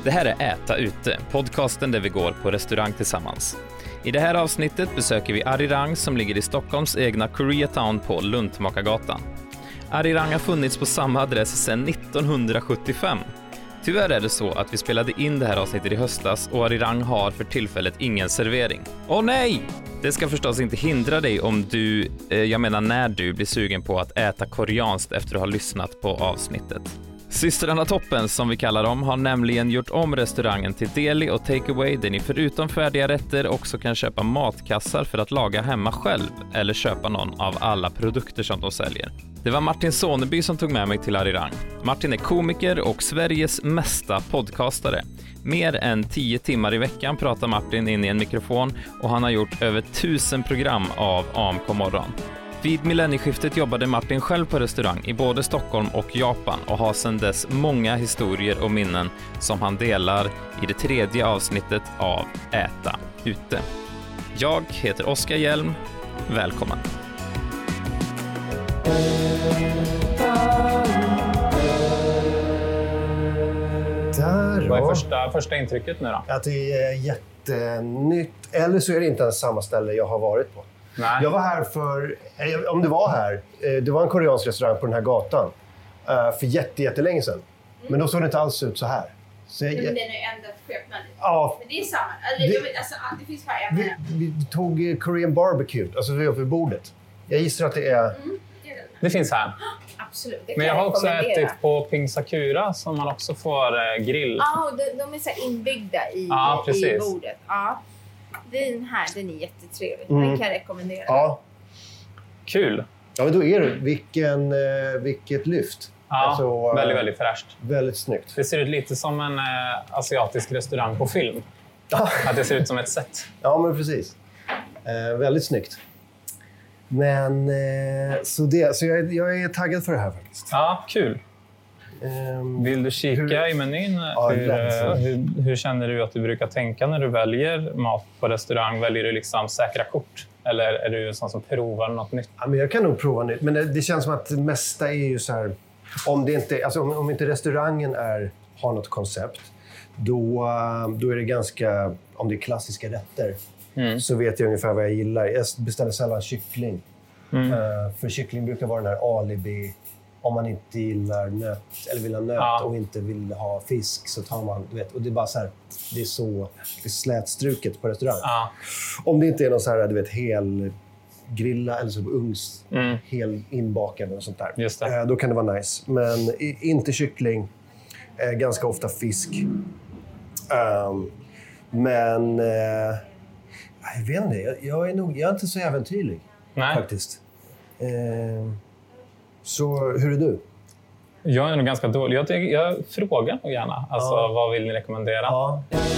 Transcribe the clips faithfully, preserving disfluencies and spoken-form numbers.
Det här är Äta ute, podcasten där vi går på restaurang tillsammans. I det här avsnittet besöker vi Arirang som ligger i Stockholms egna Koreatown på Luntmakargatan. Arirang har funnits på samma adress sedan nittonhundrasjuttiofem. Tyvärr är det så att vi spelade in det här avsnittet i höstas och Arirang har för tillfället ingen servering. Åh nej! Det ska förstås inte hindra dig om du, eh, jag menar när du blir sugen på att äta koreanskt efter att ha lyssnat på avsnittet. Systrarna Toppen, som vi kallar dem, har nämligen gjort om restaurangen till deli och takeaway där ni förutom färdiga rätter också kan köpa matkassar för att laga hemma själv eller köpa någon av alla produkter som de säljer. Det var Martin Soneby som tog med mig till Arirang. Martin är komiker och Sveriges mesta podcastare. Mer än tio timmar i veckan pratar Martin in i en mikrofon och han har gjort över tusen program av A M K morgon. Vid millennieskiftet jobbade Martin själv på restaurang i både Stockholm och Japan och har sedan dess många historier och minnen som han delar i det tredje avsnittet av Äta ute. Jag heter Oskar Hjelm. Välkommen! Där, Vad är första, första intrycket nu då? att det är jättenytt. Eller så är det inte ens samma ställe jag har varit på. Nej. Jag var här för, om det var här, det var en koreansk restaurang på den här gatan för jätte, jättelänge sedan. Men då såg det inte alls ut så här. Så jag, Nej, men den är ju ändrat skepnad. Ja. Men det är samma. Eller, Det- jag vet, alltså, det finns bara en. vi, vi tog Korean barbecue, alltså vi var vid bordet. Jag gissar att det är... Mm, det är den. Det finns här. Absolut. Det kan Men jag har också rekommendera. ätit på Ping Sakura som man också får eh, grill. Ja, och de, de är så här inbyggda i, Ja, i precis. bordet. Ja. Den här, den är jättetrevlig. Mm. Den kan jag rekommendera. Ja, Kul. ja men då är det. Vilken, eh, vilket lyft. Ja, Alltså, eh, väldigt, väldigt fräscht. Väldigt snyggt. Det ser ut lite som en eh, asiatisk restaurang på film. Ja. Att det ser ut som ett set. Ja, men precis. Eh, väldigt snyggt. Men eh, så, det, så jag, jag är taggad för det här faktiskt. Ja, kul. Ehm, Vill du kika Hur- i menyn? Ja, hur, lätt. eh, hur, hur känner du att du brukar tänka när du väljer mat på restaurang? Väljer du liksom säkra kort? Eller är du en sån som provar något nytt? ja, men jag kan nog prova nytt. Men det, det känns som att det mesta är ju så här... Om, det inte, alltså om, om inte restaurangen är, har något koncept, då, eh, då är det ganska... Om det är klassiska rätter Mm. så vet jag ungefär vad jag gillar. Jag beställer sällan kyckling. Mm. Eh, för kyckling brukar vara den här alibi. Om man inte gillar nöt, eller vill ha nöt Ja. och inte vill ha fisk så tar man, du vet, och det är bara så här, det är så det är slätstruket på restaurang. Ja. Om det inte är någon så här, du vet, hel grilla eller så ugns, Mm. hel inbakad och sånt där. Just det. Eh, då kan det vara nice. Men i, inte kyckling, eh, ganska ofta fisk. Ehm, men eh, jag vet inte, jag, jag är nog, jag är inte så äventyrlig Nej. faktiskt. Ehm, så hur är du? Jag är nog ganska dålig. Jag, tycker- jag frågar nog gärna. Alltså, Ja. vad vill ni rekommendera? Ja.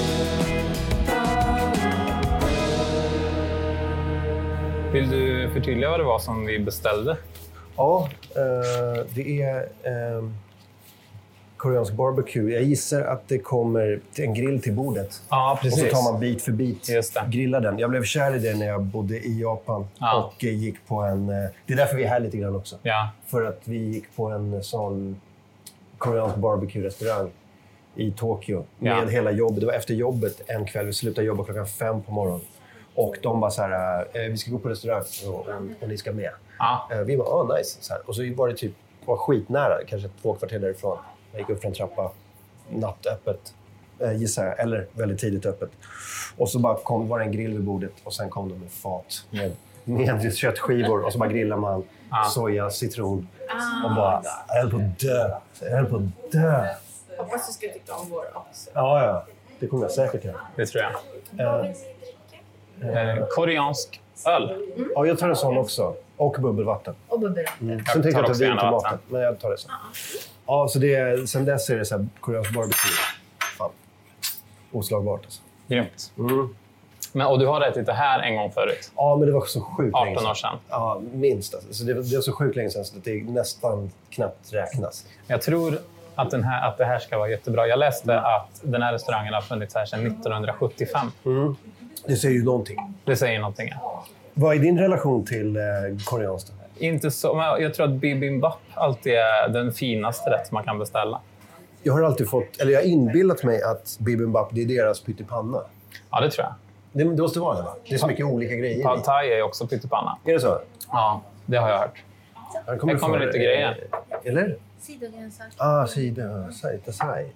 Vill du förtydliga vad det var som vi beställde? Ja, eh, det är eh, koreansk barbecue. Jag gissar att det kommer till en grill till bordet. Ja, Och precis. så tar man bit för bit, Just det. grillar den. Jag blev kär i det när jag bodde i Japan. Ja. Och eh, gick på en... Eh, det är därför vi är här lite grann också. Ja. För att vi gick på en sån koreansk barbecue-restaurang i Tokyo. Med Ja. hela jobbet. Det var efter jobbet en kväll. Vi slutade jobba klockan fem på morgonen. Och de bara så här, eh, vi ska gå på restaurang och, och, och ni ska med. Ja. Eh, vi bara, ah nice. Så här. Och så var det typ var skitnära, kanske två kvarter därifrån. Jag gick upp för en trappa, nattöppet, eh, gissar jag. Eller väldigt tidigt öppet. Och så bara kom, var det en grill vid bordet och sen kom de med fat med, med köttskivor. Och så bara grillar man Ja. soja, citron. Ah, Och bara, jag höll på att dö. Jag höll på att dö. Hoppas du ska tycka om vår också. Ja, ja. Det kommer jag säkert göra. Det tror jag. Eh, Eh, koreansk öl. ja, jag tar en sån också. Och bubbelvatten. Och bubbelvatten. Mm. Jag Sen tänkte tar jag ta också vin gärna till vatten. maten. Men jag tar det sen. Ja, så det är, sen dess är det så här koreansk barbecue. Fan. Oslagbart alltså. Grymt. Mm. Men, och du har ätit det här en gång förut? Ja, men det var så sjukt länge arton år sedan. sedan. Ja, minst. Alltså. Så det, det var så sjukt länge sedan så att det nästan knappt räknas. Jag tror att, den här, att det här ska vara jättebra. Jag läste att den här restaurangen har funnits här sedan nittonhundrasjuttiofem. Mm. Det säger ju någonting. Det säger någonting. Vad är din relation till eh, koreanskt? Inte så, men jag tror att bibimbap alltid är den finaste rätt man kan beställa. Jag har alltid fått, eller jag har inbillat mig att bibimbap, det är deras pyttipanna. Ja, det tror jag. Det, det måste vara det, va? Det är så mycket olika grejer. Pad thai är också pyttipanna. Är det så? Ja, det har jag hört. Här kommer, Här kommer för, lite grejer. Eller? Sidogrönsaker. Ah, sida, sajta, sajt.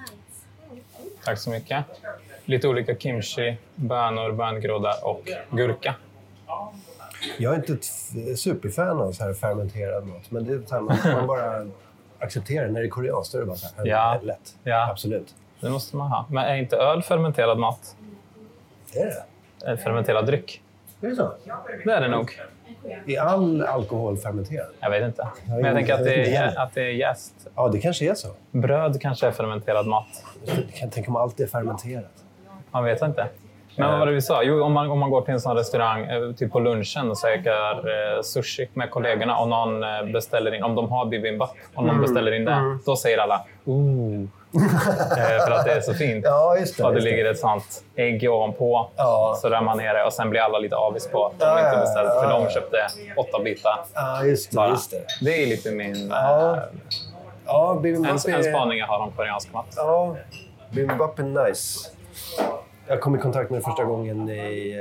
Tack så mycket. Lite olika kimchi, bönor, böngroddar och gurka. Jag är inte ett f- superfan av så här fermenterad mat. Men det är så här, man, man bara accepterar. När det är koreanskt, då är det bara så här. Ja. Lätt. Ja. Absolut. Det måste man ha. Men är inte öl fermenterad mat? Är det? Är fermenterad dryck? Är det så? Det är det nog. Är all alkohol fermenterad? Jag vet inte. Men vet jag tänker att inte. det, Jag vet är, inte att det är jäst. Ja, det kanske är så. Bröd kanske är fermenterad mat. Jag kan tänka mig allt är fermenterat. Man vet inte. Men vad var det vi sa? Jo, om man, om man går till en sån restaurang eh, typ på lunchen och käkar eh, sushi med kollegorna och någon eh, beställer in, om de har bibimbap, om någon beställer in det, Mm. då säger alla ooh. eh, för att det är så fint. Ja, just det. Och det just ligger ett sånt ägg ovanpå, Ja. så rör man ner det och sen blir alla lite avis på att de Ja, inte ja, beställt, ja, för ja. de köpte åtta bitar. Ja, just det. Bara. Just det. Det är lite min... Ja. Eh, Ja, en, bibimbap en är... spaning jag har om koreansk mat. Ja, bibimbap är nice. Jag kom i kontakt med det första gången i...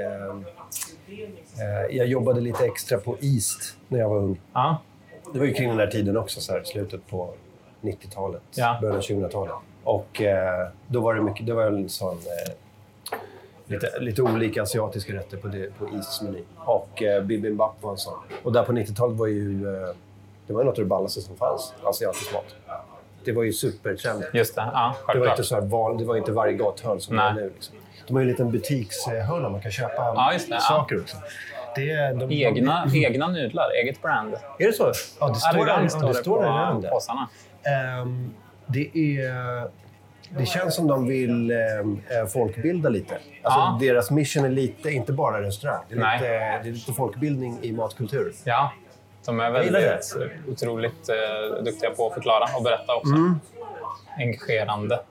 Eh, eh, jag jobbade lite extra på East när jag var ung. Ja. Det var ju kring den här tiden också, så här, slutet på nittiotalet, Ja. början av tjugohundratalet. Och eh, då var det mycket, det var en sån... Eh, lite, lite olika asiatiska rätter på, det, på Easts meny. Och eh, bibimbap var en sån. Och där på nittiotalet var ju... Eh, det var något av det ballaste som fanns, asiatisk mat. Det var ju supertrendigt. Just det, ja, Det var självklart. inte så här val, det var inte varje gathörn som det är Nej. nu. Liksom. De har ju en liten butikshörna man kan köpa Ja, just det, ja. saker också. Det är, de, Egna, egna nudlar, eget brand. Är det så? Ja, det står där, Argan ja, det står där på redan där. påsarna. Ehm, det är... Det känns som de vill eh, folkbilda lite. Alltså, Ja. Deras mission är lite, inte bara restaurang. Det är, Nej. lite, det är lite folkbildning i matkultur. Ja, de är gillar väldigt otroligt eh, duktiga på att förklara och berätta också. Mm. Engagerande.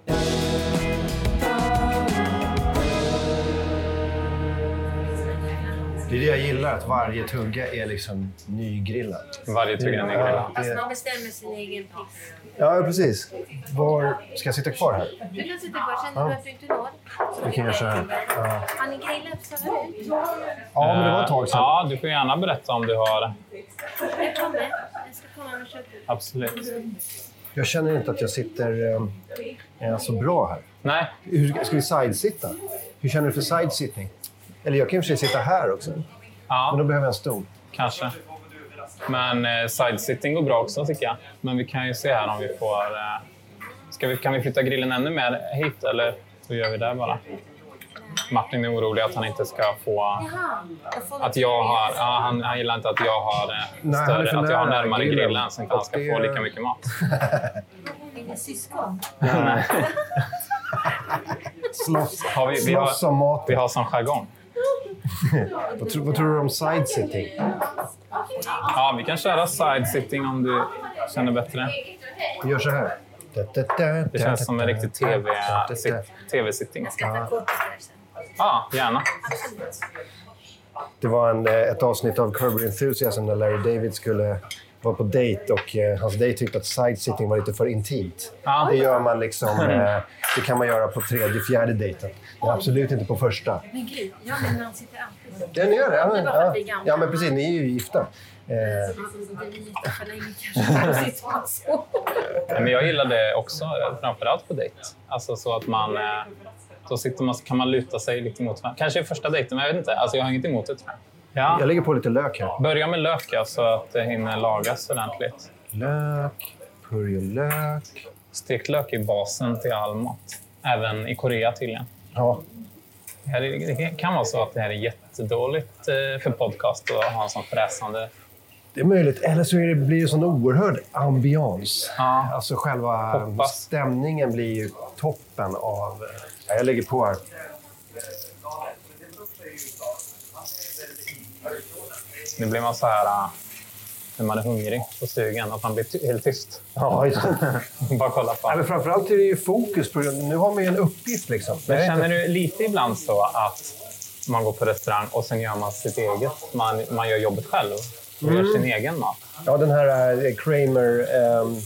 Det är det jag gillar, att varje tugga är liksom nygrillat. Varje tugga är grillad. Alltså man bestämmer sin egen piss. Ja, precis. Var ska jag sitta kvar här? Du kan sitta kvar, känner du att du inte når? Jag kan göra så här. Ja, Har ni grillat förut? ja men det var ett tag sedan. Ja, du får gärna berätta om du har. Jag kommer. Jag ska komma med köttet. Absolut. Jag känner inte att jag sitter eh, så bra här. Nej, Hur, ska vi sidesitta? Hur känner du för sidesitting? Eller jag kan i och för sig sitta här också. Men ja, då behöver jag en stol. kanske. Men eh, sidesitting går bra också tycker jag. Men vi kan ju se här om vi får... Eh, ska vi, kan vi flytta grillen ännu mer hit eller så gör vi där bara? Martin är orolig att han inte ska få... Jaha, jag får Att jag har... Ja, han, han gillar inte att jag har eh, Nej, han är större... för Att jag har nära närmare grillen. grillen så inte han ska Och det- få lika mycket mat. Inga syskon. Slåss, Har vi, vi, slåss om har, maten. vi har som jargong. Vad, tror, vad tror du om sidesitting? Ja, vi kan köra side-sitting om du känner bättre. Vi gör så här. Det känns som en riktig T V T V-sitting. Jag ska ta kortet där sen. Ja, gärna. Absolut. Det var en, eh, ett avsnitt av Curb Your Enthusiasm när Larry David skulle vara på dejt och eh, hans dejt tyckte att sidesitting var lite för intimt. Ja. Det gör man liksom, eh, det kan man göra på tredje, fjärde dejten. Men absolut inte på första. Men gud, ja men han sitter alltid. Ja, ni gör det? Ja, Det men, var för ja. att vi är gamla. ja, men precis. Ni är ju gifta. Eh, Det är lite för länge kanske. Då sitter man så. Men jag gillar det också, framförallt på dejt. Alltså så att man... eh, Då sitter man, kan man luta sig lite mot varandra. Kanske i första dejten, men jag vet inte. Alltså jag har inget emot det, tror jag. Ja. jag lägger på lite lök här. Börja med lök ja, så att det hinner lagas ordentligt. Lök, purjolök. Stekt lök är basen till all mat. Även i Korea tydligen. Ja, Det här är- Det kan vara så att det här är jättedåligt eh, för podcast att ha en sån fräsande... det är möjligt. Eller så är det, blir det sån oerhörd ambians. Ja. Alltså själva Hoppas. stämningen blir ju toppen av... Ja, jag lägger på här. Nu blir man så här äh, när man är hungrig på stugan, att man blir ty- helt tyst. Ja, just det. Bara kolla på. Ja, men framförallt är det ju fokus på... Nu har man ju en uppgift liksom. Men Jag vet känner inte- du lite ibland så att man går på restaurang och sen gör man sitt eget? Man, man gör jobbet själv och gör sin egen mat. Ja, den här eh, Kramer... ehm,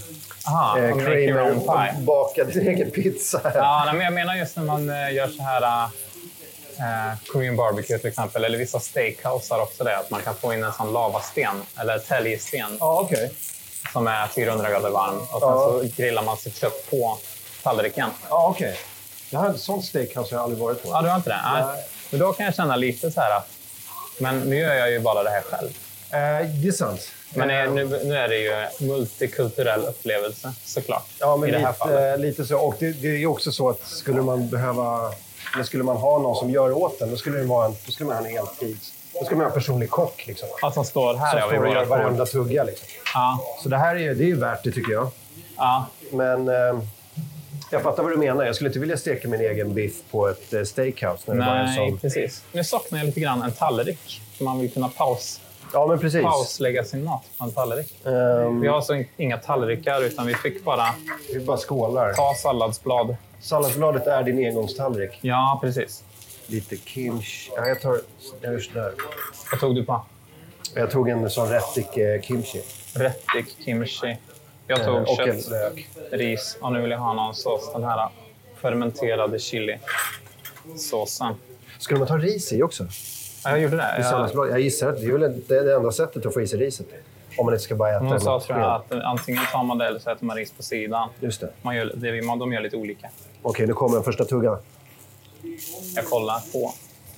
Aha, eh, make your own Kramer pie. baka din egen pizza. Ja, nej, men jag menar just när man eh, gör så här eh, Korean barbecue till exempel, eller vissa steakhouse har också det, att man kan få in en sån lavasten, eller täljsten, Ja, okej. som är fyrahundra grader varm. Och sen Ja. så grillar man sitt kött på tallriken. Ja, okej. Det här är ett sånt steakhouse har jag aldrig varit på. Ja, du har inte det? Nej. Nej. Men då kan jag känna lite så här att, men nu gör jag ju bara det här själv. Eh, det är sant. Men eh, nu, nu är det ju multikulturell upplevelse såklart. Ja, men i det här lite, fallet. lite så. Och det, det är ju också så att skulle man behöva... Eller skulle man ha någon som gör åt den, då skulle, det vara en, då skulle man ha en heltids... Då skulle man ha en personlig kock. Liksom, Ja, som står här. som ja, står och vid gör vårat bord. varenda tugga. Liksom. Ja, Så det här är ju, det är ju värt det, tycker jag. ja. Men eh, jag fattar vad du menar. Jag skulle inte vilja steka min egen biff på ett eh, steakhouse. När det bara är Nej, som... precis. Nu saknar jag lite grann en tallrik. Så man vill kunna paus, Ja, men precis. pauslägga sin mat på en tallrik. Um, Vi har alltså in- inga tallrikar, utan vi fick bara vi bara skålar. ta salladsblad. Salladsbladet är din engångstallrik. Ja, precis. Lite kimchi. Ja, jag tar... Jag gör sådär. Vad tog du på? Jag tog en sån rättik eh, kimchi. Rättik, kimchi. Jag tog Eh, och en kött, lök. ris och nu vill jag ha någon sås. Den här fermenterade chili-såsen. Skulle man ta ris i också? Ja, jag gjorde det. I Jag, salladsblad? Jag gissar att det är väl det, är det enda sättet att få i sig riset. Om man inte ska bara äta hon sa något tror jag fel. att antingen tar man det eller så äter man ris på sidan. Just det. Man gör, det, man, de gör lite olika. Okej, nu kommer den första tuggan. Jag kollar på.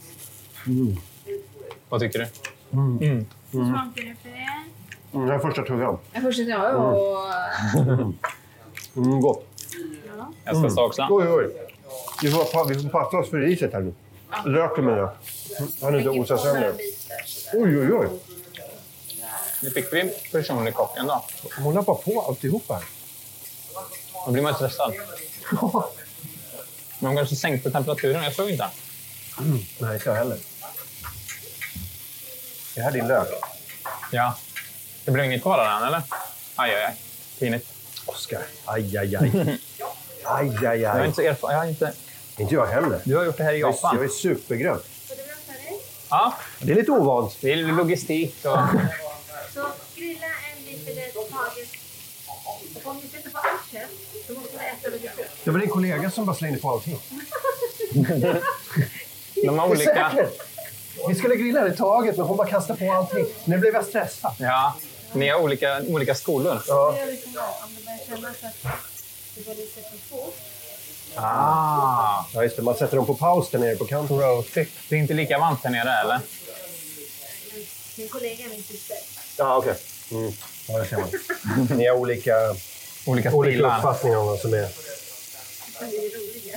Vad tycker du? Hur smakar det för er? Mm, den här första tuggan. Jag fortsätter. Ja, och... Mm, gott. Ja. Jag ska ta också. Oj, oj. Vi får, pa- vi får passa oss för riset här nu. Löken med det. Han är inte osar sönder. Oj, oj, oj. Nu fick vi personlig kocken då. Hon lappar på alltihopa här. Då blir man stressad. Men hon kanske sänkte temperaturen. Jag såg inte. Mm, nej, inte jag heller. Det här är din lök. Ja. Det blev inget kvar av den, eller? Aj, aj, aj. Pinigt. Oskar. Aj, aj, aj. Aj, aj, Jag har aj. inte så erfaren. Jag har inte... Inte jag heller. Du har gjort det här i Jag är, Japan. jag är supergrön. Får du vänta dig? Ja, Det är lite ovant. det är logistik och... Så grilla en bit eller taget. Och om ni sätter på allt kött så måste ni äta lite fort. Det var din kollega som bara slängde på allting. De har olika... Säkert. Vi skulle grilla det taget, men hon bara kastade på allting. Nu blev jag stressad. Ja, ni har olika, olika skolor. Ja. Då gör vi så här. Om det börjar kännas att det går lite för fort. Ah, Ja, just det. Man sätter dem på paus där nere på kanten. pro-tip. Det är inte lika varmt här nere, eller? Min kollega är min syster. Ja, okej. Mm. Ja, det ser man. Ni har olika, Olika olika stilar. uppfattningar om vad som är... Det är roliga.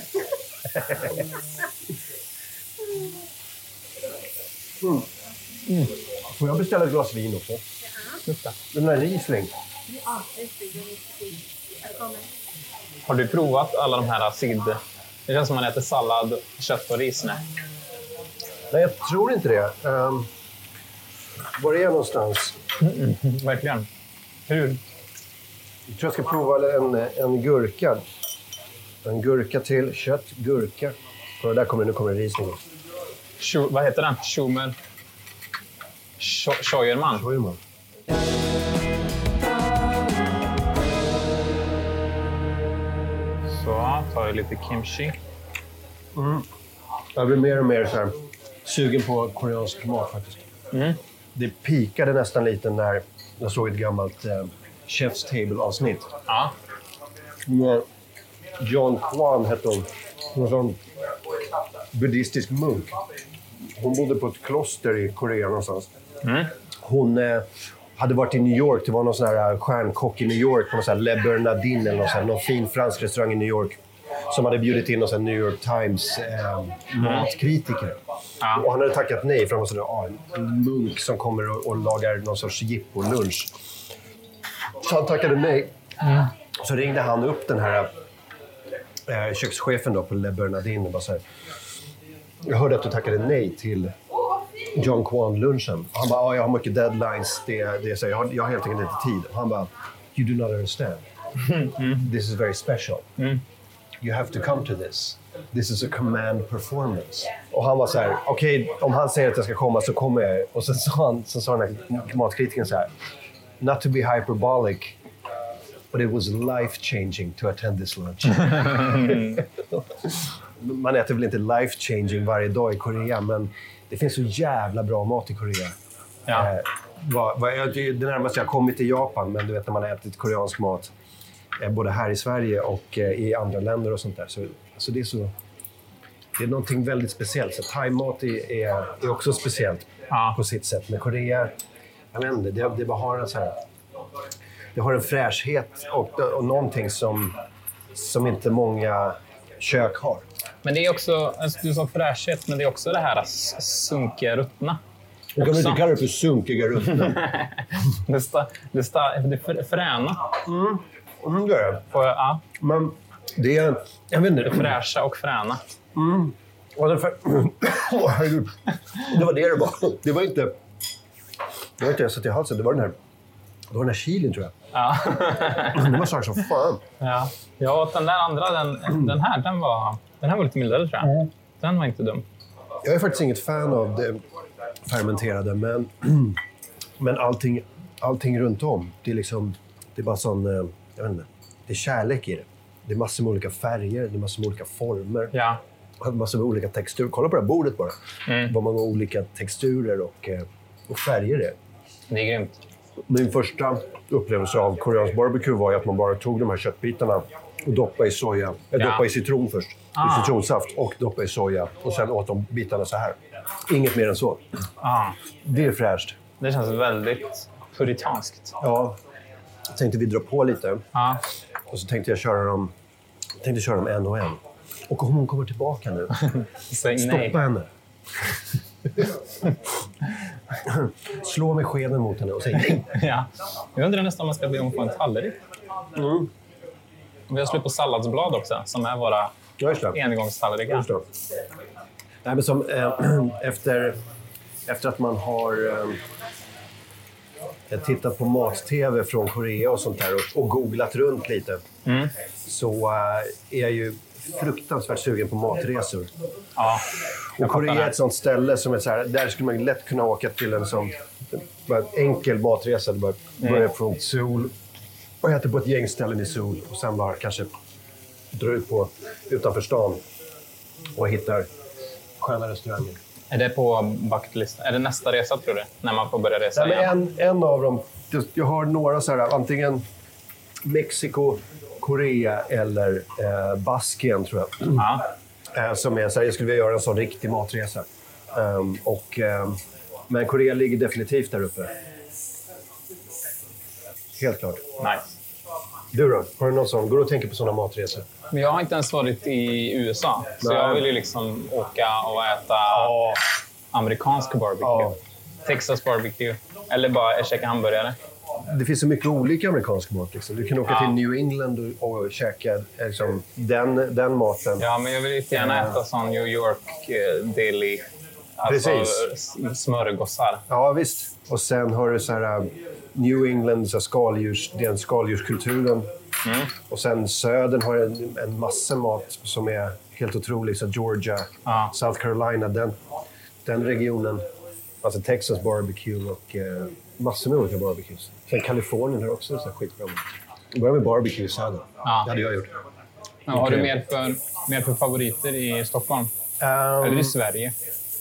Får jag beställa ett glas vin också? Just det. Den där Riesling. Ja, just det. Det är riktigt. Jag kommer. Har du provat alla de här sid? Det känns som man äter sallad, kött och ris. Nej. Nej, jag tror inte det. Um, var är jag någonstans? Verkligen. Hur? Jag tror jag ska prova en, en gurka. En gurka till. Kött, gurka. Och där kommer, nu kommer Riesling. Schu, vad heter den? Schumer? Scho- Scheuermann. Vad är man? Så, tar jag lite kimchi. Jag blir mer och mer så här, sugen på koreansk mat faktiskt. Mm. Det pikade nästan lite när jag såg ett gammalt eh, Chef's Table-avsnitt. Ja. När John Kwan hette hon. En sån buddhistisk munk. Hon bodde på ett kloster i Korea någonstans. Mm. Hon eh, hade varit i New York. Det var någon sån här stjärnkock i New York på någon sån här Le Bernardin eller någon, sån här, någon fin fransk restaurang i New York. Som hade bjudit in någon sån här New York Times eh, matkritiker. Ja. Och han hade tackat nej för han var sådär, ah, en munk som kommer och, och lagar någon sorts jippo-lunch. Så han tackade nej. Mm. Så ringde han upp den här eh, kökschefen då på Le Bernardin och bara så här, jag hörde att du tackade nej till John Kwan-lunchen. Han bara, ah, jag har mycket deadlines. Det, det är så, jag, har, jag har helt enkelt inte tid. Han bara, you do not understand. This is very special. Mm. You have to come to this. This is a command performance. Och han var så här, okej, okay, om han säger att jag ska komma så kommer jag. Och sen sa, han, sen sa den här matkritikern så här, not to be hyperbolic, But it was life changing to attend this lunch. Man äter väl inte life changing varje dag i Korea, men det finns så jävla bra mat i Korea. Ja. Eh, vad, vad, jag, det närmaste jag har kommit till Japan, men du vet när man har ätit koreansk mat eh, både här i Sverige och eh, i andra länder och sånt där. Så, så det är så... Det är någonting väldigt speciellt. Så thai-mat är, är, är också speciellt Ja. på sitt sätt. Men Korea, jag vet inte, det, det bara har en så här... Det har en fräschhet och, och någonting som, som inte många kök har. Men det är också, alltså du sa fräschhet, men det är också det här sunkiga ruttna. Du kan inte kalla det för sunkiga ruttna. det, sta, det, sta, det är fräna. Mm. Mm, det är det. Får jag, ja. Men det är... Jag vet inte. Det fräscha och fräna. Mm. Och den för... oh, herregud. Det var det det var. Det var inte... Det var inte jag satt i halsen. Det var den här... Det var den här chilin, tror jag. Ja. Det var saker som fan. Ja. Jag åt den där andra, den, den här, den var, den här var lite mildare, tror jag. Mm. Den var inte dum. Jag är faktiskt inget fan av det fermenterade, men, men allting, allting runt om. Det är liksom... Det är bara sån... Jag vet inte. Det är kärlek i det. Det är massor med olika färger, det är massor med olika former. Ja. Massor med olika texturer. Kolla på det här bordet bara. Mm. Vad många olika texturer och, och färger det är. Det är grymt. Min första upplevelse av koreansk barbecue var att man bara tog de här köttbitarna och doppade i soja. Jag Ja. doppade i citron först. Ah. I citronsaft och doppade i soja. Och sen åt de bitarna så här. Inget mer än så. Ah. Det är fräscht. Det känns väldigt puritanskt. Ja. Jag tänkte vi dra på lite. Ja. Och så tänkte jag köra dem, tänkte köra dem en och en. Och om hon kommer tillbaka nu, Säg stoppa nej. henne. Slå med skeden mot henne och säg nej. Ja. Jag undrar nästan om man ska be om att få en tallrik. Mm. Vi har slut på salladsblad också, som är våra Ja, just det. engångstallrikar. Just det. Nej, men som, eh, efter, efter att man har eh, tittat på mat-tv från Korea och sånt där och, och googlat runt lite, Mm. så eh, är jag ju fruktansvärt sugen på matresor. Ja. Och Korea är ett sånt ställe som är så här, där skulle man lätt kunna åka till en sån bara enkel matresa. Du bara börjar Mm. från Seoul och äter på ett gäng ställen i Seoul och sen bara kanske drar ut på utanför stan och hittar sköna restauranger. Är det på bucketlist? Är det nästa resa, tror du? När man får börja resa Nej, men igen? en, en av dem, just, jag har några så här, antingen Mexiko, Korea eller eh, Baskien, tror jag. Ja. Eh, som är så här, jag skulle vilja göra en sån riktig matresa. Um, och, um, men Korea ligger definitivt där uppe. Helt klart. Nice. Du då? Har du någon sån? Går du och tänker på såna matresor? Men jag har inte ens varit i U S A. Så Nej. jag vill ju liksom åka och äta amerikansk barbecue. Ja. Texas barbecue. Eller bara käka hamburgare. Det finns så mycket olika amerikansk mat. Liksom. Du kan åka Ja. till New England och, och käka liksom, den, den maten. Ja, men jag vill inte gärna äta sån New York eh, deli. Alltså Precis. s- smörgåsar. Ja, visst. Och sen har du så här, uh, New England, så här, skaldjurs, den skaldjurskulturen. Mm. Och sen södern har en, en massa mat som är helt otrolig. Så Georgia, Ja. South Carolina, den, den regionen. Alltså Texas barbecue och eh, massor med olika barbecues. Sen Kalifornien har också så här skitbra mat. Vi börjar med barbecue i södern. Ja. Det hade jag gjort. Ja, har du Okej. mer för, mer för favoriter i Stockholm? Um, Eller i Sverige?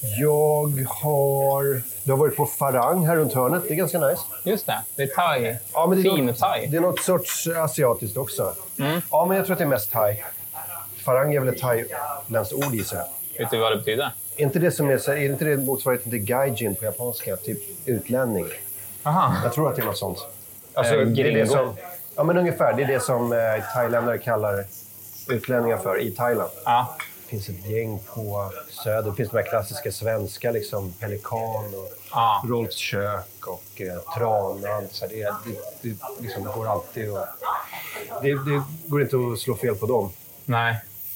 Jag har... Du har varit på Farang här runt hörnet. Det är ganska nice. Just det, det är thai. Ja, men det är fin något, thai. Det är något sorts asiatiskt också. Mm. Ja, men jag tror att det är mest thai. Farang är väl ett thailändskt ord i sig. Vet du vad det betyder? Är inte det, som är, så- är inte det motsvarigheten till gaijin på japanska? Typ utlänning. Aha. Jag tror att det är något sånt. Alltså, Eh, det är det gringo. som, ja, men ungefär. Det är det som eh, thailändare kallar utlänningar för i Thailand. Ja. Det finns ett gäng på söder. Det finns de här klassiska svenska, liksom Pelikan och Ja. Rolfs kök och eh, Tranan. Så det, är- det, det, liksom, det går alltid att... Det, det går inte att slå fel på dem. Nej.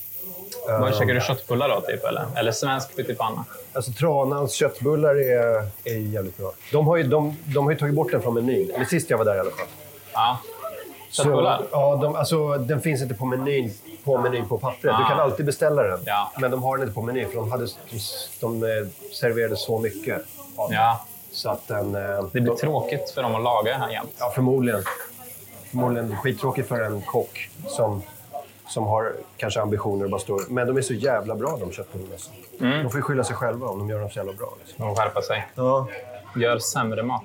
Vad käkar du? Köttbullar då, typ? Eller, eller svensk pyttipanna? Alltså Tranans köttbullar är, är jävligt bra. De har, ju, de, de har ju tagit bort den från menyn. Eller sist jag var där i alla fall. Ja. Köttbullar? Så, ja, de, alltså, den finns inte på menyn på, menyn på pappret. Du Ah. kan alltid beställa den. Ja. Men de har den inte på menyn för de, hade, de, de eh, serverade så mycket. av den. Ja. Så att den... eh, Det blir de, tråkigt för dem att laga här jämt. Ja, förmodligen. Förmodligen skittråkigt för en kock som, som har kanske ambitioner och bara står. Men de är så jävla bra, de köttbullarna. Mm. De får ju skylla sig själva om de gör dem så jävla bra. Liksom. De skärpa sig. Ja. Gör sämre mat.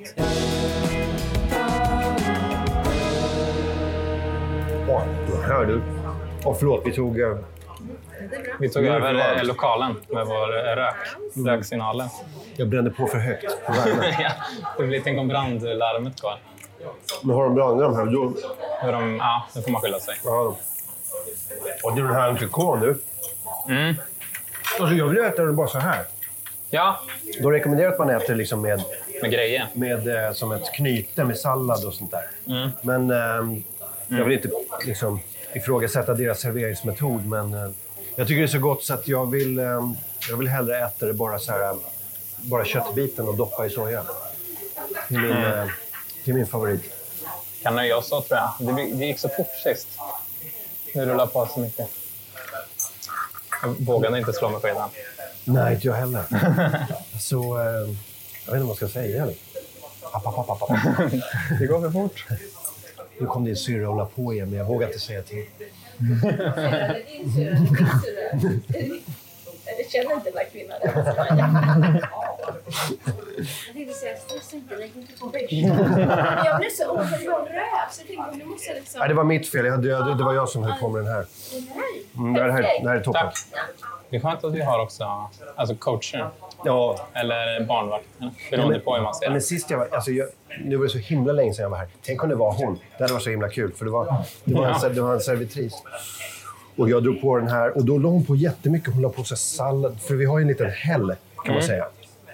Åh, hör du. Och förlåt, vi tog... Uh, vi tog över uh, lokalen med vår uh, rök. Mm. Röksignalen. Jag brände på för högt. Ja, det blir tänk om brandlarmet kvar. Men har de brandar de här? Då... Hur de, ja, det får man skylla sig. Ja. Och det är den här entrecôte nu. Mm. Alltså jag vill äta den bara så här. Ja. Då rekommenderar att man äter liksom med... Med grejer. Med, eh, som ett knyte med sallad och sånt där. Mm. Men eh, mm. jag vill inte liksom, ifrågasätta deras serveringsmetod. Men eh, jag tycker det är så gott så att jag vill, eh, jag vill hellre äta det bara så här, bara köttbiten och doppa i soja. Det är min, mm. eh, det är min favorit. Kan nöja oss så, tror jag. Det, det gick så fort sist. Nu rullar på så mycket. Jag vågade inte slå med skeden. Nej, inte jag heller. Så, eh, jag vet inte vad jag ska säga. Eller? App, app, app, app. Det går för fort. Nu kom din syrra och la på igen, men jag vågar inte säga till. Det är din syrra, det är din syrra. Jag känner inte den här kvinnan. Jag tänkte säga, stressa inte, lägg inte på mig. Jag blev så orolig, jag var röd, så jag tänkte, nu måste jag liksom... Nej, det var mitt fel. Jag, det, det var jag som höll på med den här. Mm, det, här det här är toppen. Tack. Det är skönt att vi har också alltså coacher. Ja. Eller barnvakter. Beroende ja, på hur man ser det. Men sist jag var... Alltså jag, nu var det så himla länge sedan jag var här. Tänk om det var hon. Det hade varit så himla kul. För det var, det var, en, det var en servitris. Och jag drog på den här. Och då la hon på jättemycket. Hon la på sig sallad. För vi har ju en liten häll, kan man säga.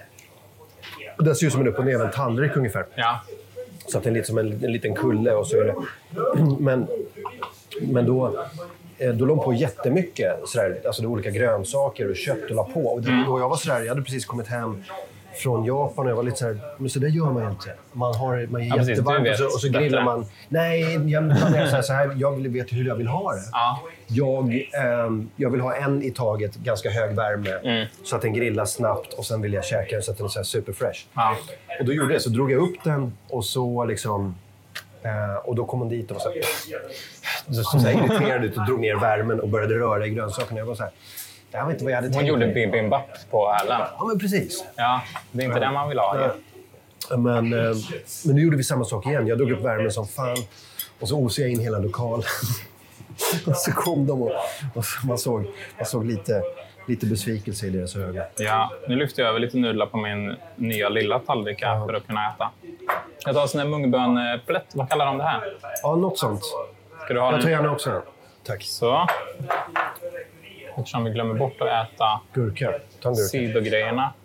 Och det ser ut som en upp och ner en tallrik ungefär. Ja. Så att det är lite som en, en liten kulle och så är det. Men, men då... Då låg på jättemycket sådär, alltså det olika grönsaker och kött och la på. Och då jag var sådär, jag hade precis kommit hem från Japan och jag var lite sådär, men så där gör man ju inte. Man har man är ja, jättevarmt och så, och så grillar man. Nej, jag, man är så här, så här, jag vill veta hur jag vill ha det. Ja. Jag, eh, jag vill ha en i taget, ganska hög värme, mm. så att den grillar snabbt och sen vill jag käka den så att den är så här superfresh. Ja. Och då gjorde jag så drog jag upp den och så liksom... Uh, och då kom hon dit och så, så, så, så irriterad ut och drog ner värmen och började röra i grönsakerna. Jag var så här, det här var inte vad jag hade hon tänkt. Hon gjorde bibimbap på Erlen. Ja, men precis. Ja, det är inte ja. det man vill ha. Ja. Men, uh, men nu gjorde vi samma sak igen. Jag drog upp värmen som fan och så osade jag in hela lokalen. Och så kom de och, och man såg, man såg lite, lite besvikelse i deras ögon. Ja, nu lyfter jag över lite nudlar på min nya lilla tallrik ja. för att kunna äta. Jag tar en sån här mungbönplätt. Vad kallar de det här? Ja, något sånt. Ska du ha jag tar en... gärna också. Tack. Så. Eftersom vi glömmer bort att äta gurka. Ta en gurka. Sidogrejerna.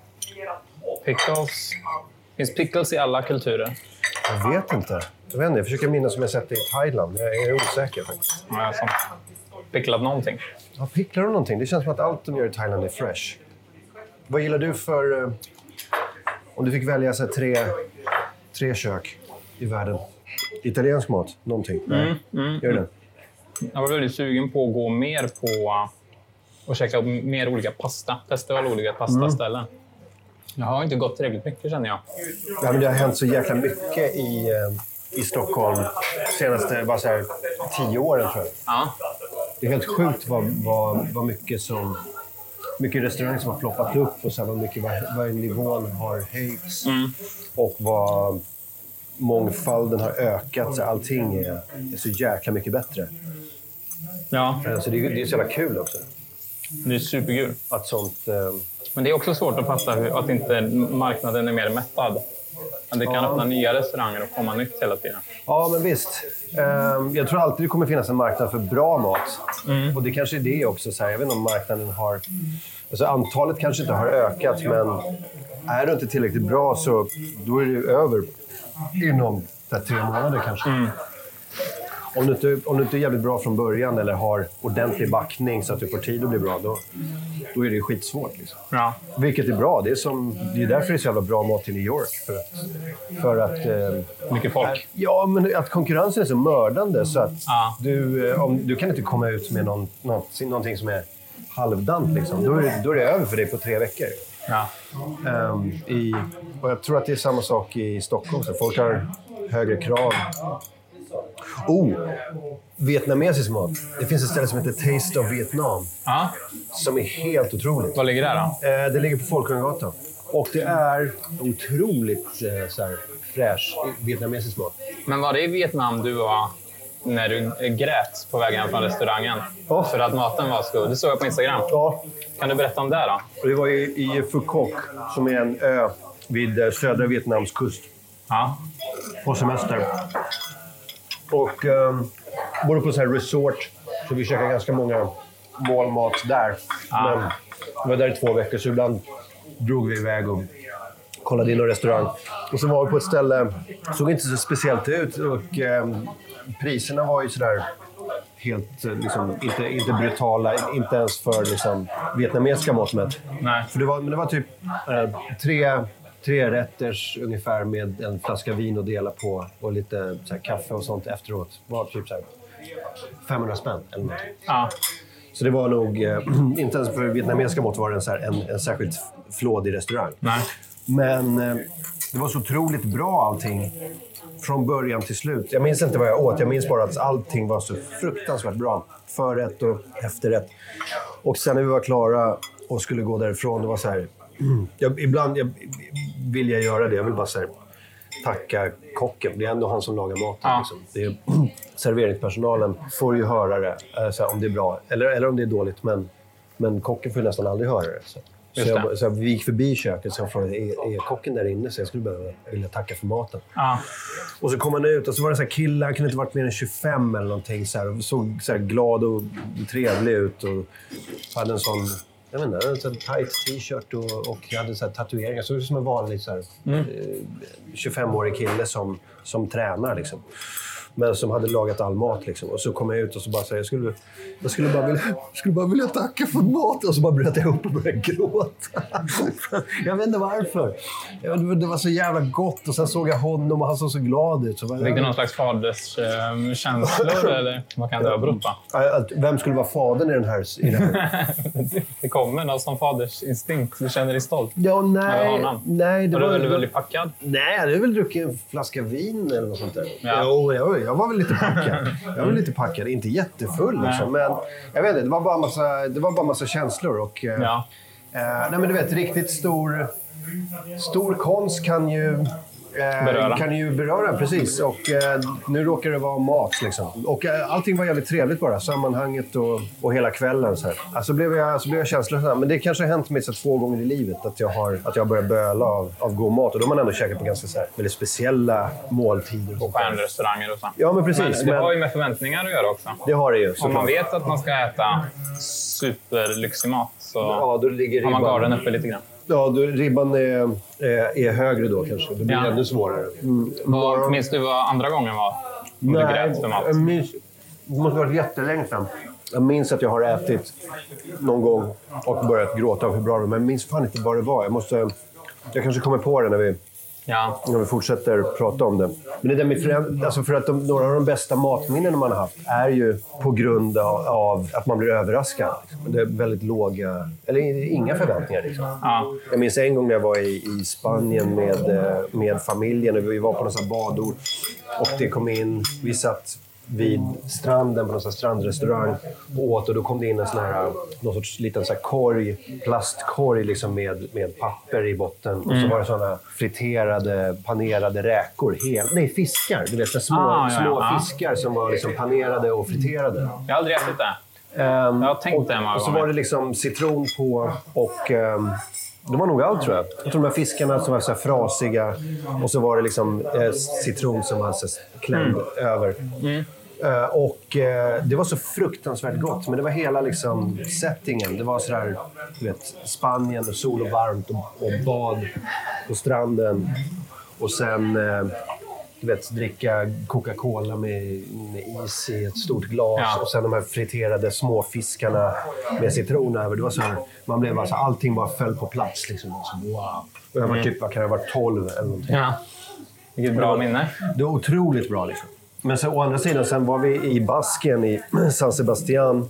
Pickles. Finns pickles i alla kulturer? Jag vet inte. Jag vet inte. Jag försöker minnas som jag sett det i Thailand. Jag är osäker faktiskt. Ja, alltså. Picklat någonting? Ja, picklar de någonting? Det känns som att allt de gör i Thailand är fresh. Vad gillar du för... Uh, om du fick välja så här, tre, tre kök i världen. Italiensk mat? Någonting? Mm, mm, gör det? Jag var väldigt sugen på att gå mer på... Och käka mer olika pasta. Testa alla olika pastaställen. Mm. Jag har inte gått tillräckligt mycket, känner jag. Ja, men det har hänt så jäkla mycket i, i Stockholm senaste bara så här, tio åren, tror jag. Ja. Det är helt sjukt vad, vad, vad mycket som... Mycket restauranger som har floppat upp och så här, vad mycket vad, vad nivån har höjts. Mm. Och vad mångfalden har ökat. Så allting är, är så jäkla mycket bättre. Ja. Så det, det är så jävla kul också. Det är superkul. Att sånt... Eh... Men det är också svårt att fatta hur, att inte marknaden är mer mättad. Att det kan ja. öppna nya restauranger och komma nytt hela tiden. Ja, men visst. Um, jag tror alltid det kommer finnas en marknad för bra mat. Mm. Och det kanske är det också. Så här. Jag vet inte om marknaden har... Alltså, antalet kanske inte har ökat, men är det inte tillräckligt bra så då är det över inom där, tre månader kanske. Mm. Om du, inte, om du inte är jävligt bra från början eller har ordentlig backning så att du får tid att bli bra, då, då är det skitsvårt. Liksom. Ja. Vilket är bra. Det är, som, det är därför det är så jävla bra mat i New York. För att... För att eh, mycket folk. Ja, men att konkurrensen är så mördande så att ja. du, om, du kan inte komma ut med någon, något, någonting som är halvdant. Liksom. Då, är det, då är det över för dig på tre veckor. Ja. Um, i, och jag tror att det är samma sak i Stockholm. Så folk har högre krav. Oh, vietnamesisk mat. Det finns ett ställe som heter Taste of Vietnam. Ja. Som är helt otroligt. Vad ligger där då? Eh, det ligger på Folkungagatan. Och det är otroligt eh, så här, fräsch vietnamesisk mat. Men var det i Vietnam du var när du grät på vägen från restaurangen? Ja. För att maten var så god. Det såg jag på Instagram. Ja. Kan du berätta om det då? Och det var i, i Phu Quoc, som är en ö vid eh, södra Vietnams kust. Ja. På semester. Och um, både på så här resort, så vi käkade ganska många målmat där. Ah. Men vi var där i två veckor, så ibland drog vi iväg och kollade in någon restaurang. Och så var vi på ett ställe, såg inte så speciellt ut, och um, priserna var ju sådär helt, liksom, inte, inte brutala, inte ens för liksom, vietnamesiska mått mätt. Nej. För det var, men det var typ eh, tre... Tre rätters ungefär med en flaska vin att dela på och lite så här, kaffe och sånt efteråt. Var typ så här femhundra spänn eller något. Ja. Så det var nog, eh, inte ens för vietnamesiska mått var det en, så här, en, en särskilt flådig restaurang. Nej. Men eh, det var så otroligt bra allting. Från början till slut. Jag minns inte vad jag åt. Jag minns bara att allting var så fruktansvärt bra. Förrätt och efterrätt. Och sen när vi var klara och skulle gå därifrån, det var så här... Jag, ibland jag, vill jag göra det. Jag vill bara så här, tacka kocken. Det är ändå han som lagar maten. Ja. Liksom. Det är, serveringspersonalen får ju höra det. Så här, om det är bra. Eller, eller om det är dåligt. Men, men kocken får nästan aldrig höra det. Så, så, jag, så jag, vi gick förbi köket och frågade, är, är kocken där inne? Så jag skulle behöva vilja tacka för maten. Ja. Och så kom han ut och så var det en sån här kille. Han kunde inte varit mer än tjugofem eller någonting. Så här, och såg så här glad och trevlig ut. Och hade en sån... Jag vet inte, en sån tight t-shirt och, och hade så här tatueringar. Så det var som en vanlig så här, mm. eh, tjugofem-årig kille som, som tränar liksom. Men som hade lagat all mat liksom. Och så kom jag ut och så bara så här, jag skulle, jag skulle, bara, vilja, skulle bara vilja tacka för mat. Och så bara bröt jag upp och började gråta. Jag vet inte varför. Det var så jävla gott. Och sen såg jag honom och han såg så glad ut. Så var, Fick du någon slags faderskänslor eller vad kan det ha berott på? Vem skulle vara fadern i den här? I den här? Det kommer någon som fadersinstinkt. Du känner dig stolt. Ja, nej. nej det var var du väl väldigt packad? Nej, jag hade väl druckit en flaska vin eller något sånt där. Ja. Jo, jag, jag var väl lite packad. Jag var lite packad. Inte jättefull liksom. Men jag vet inte, det var bara massa, det var bara massa känslor. Och, ja. eh, nej, men du vet, riktigt stor, stor konst kan ju... Eh, beröra. Kan ju beröra, precis. Och eh, nu råkar det vara mat liksom. Och eh, allting var jävligt trevligt bara. Sammanhanget och, och hela kvällen så här. Alltså blev jag, så blev jag känslosam. Men det kanske har hänt mig så två gånger i livet att jag har, att jag har börjat böla av, av god mat. Och då har man ändå käkat på ganska så här, väldigt speciella måltider. På stjärnrestauranger och så. Ja, men precis. Men det men... har ju med förväntningar att göra också. Det har det ju. Om man vet att man ska äta superlyxig mat så ja, då ligger har man garden uppe lite grann. Ja, då, ribban är, är, är högre då kanske. Det blir ja. ännu svårare. Mm. Vad, minns du vad andra gången var? Om Nej, du grät för mat? Jag minns, det måste ha varit jättelänge sedan. Jag minns att jag har ätit någon gång och börjat gråta av hur bra det var. Men jag minns fan inte vad det var. Jag, måste, jag kanske kommer på det när vi, ja. när vi fortsätter prata om det. Men det där med föränd- alltså för att de, några av de bästa matminnen man har haft är ju på grund av, av att man blir överraskad. Liksom. Det är väldigt låga, eller inga förväntningar. Liksom. Ja. Jag minns en gång när jag var i, i Spanien med, med familjen och vi var på någon badort. Och det kom in, vi satt vid stranden på någon sån strandrestaurang och åt, och då kom det in en sån här, någon sorts liten så här korg, plastkorg liksom med, med papper i botten. Mm. Och så var det såna friterade, panerade räkor. Hel, nej, fiskar. Du vet, så små, ah, ja, små ja. fiskar som var liksom panerade och friterade. Jag har aldrig ätit det. Um, jag har tänkt och, det många och så gånger. var det liksom citron på och... Um, det var nog allt, tror jag. Jag tror de här fiskarna som var så här frasiga. Och så var det liksom eh, citron som var så klämd mm. över. Mm. Uh, och uh, det var så fruktansvärt gott. Men det var hela liksom settingen. Det var så där, du vet, Spanien och sol och varmt och, och bad på stranden. Och sen... Uh, Du vet, dricka Coca-Cola med, med is i ett stort glas. Ja. Och sen de här friterade små fiskarna med citron över. Det var så här, man blev alltså, allting bara föll på plats. Liksom. Så, wow. Och jag var typ, vad kan jag ha varit tolv eller någonting. Ja. Vilket bra minne. Det var otroligt bra liksom. Men så, å andra sidan, sen var vi i Baskien i San Sebastian.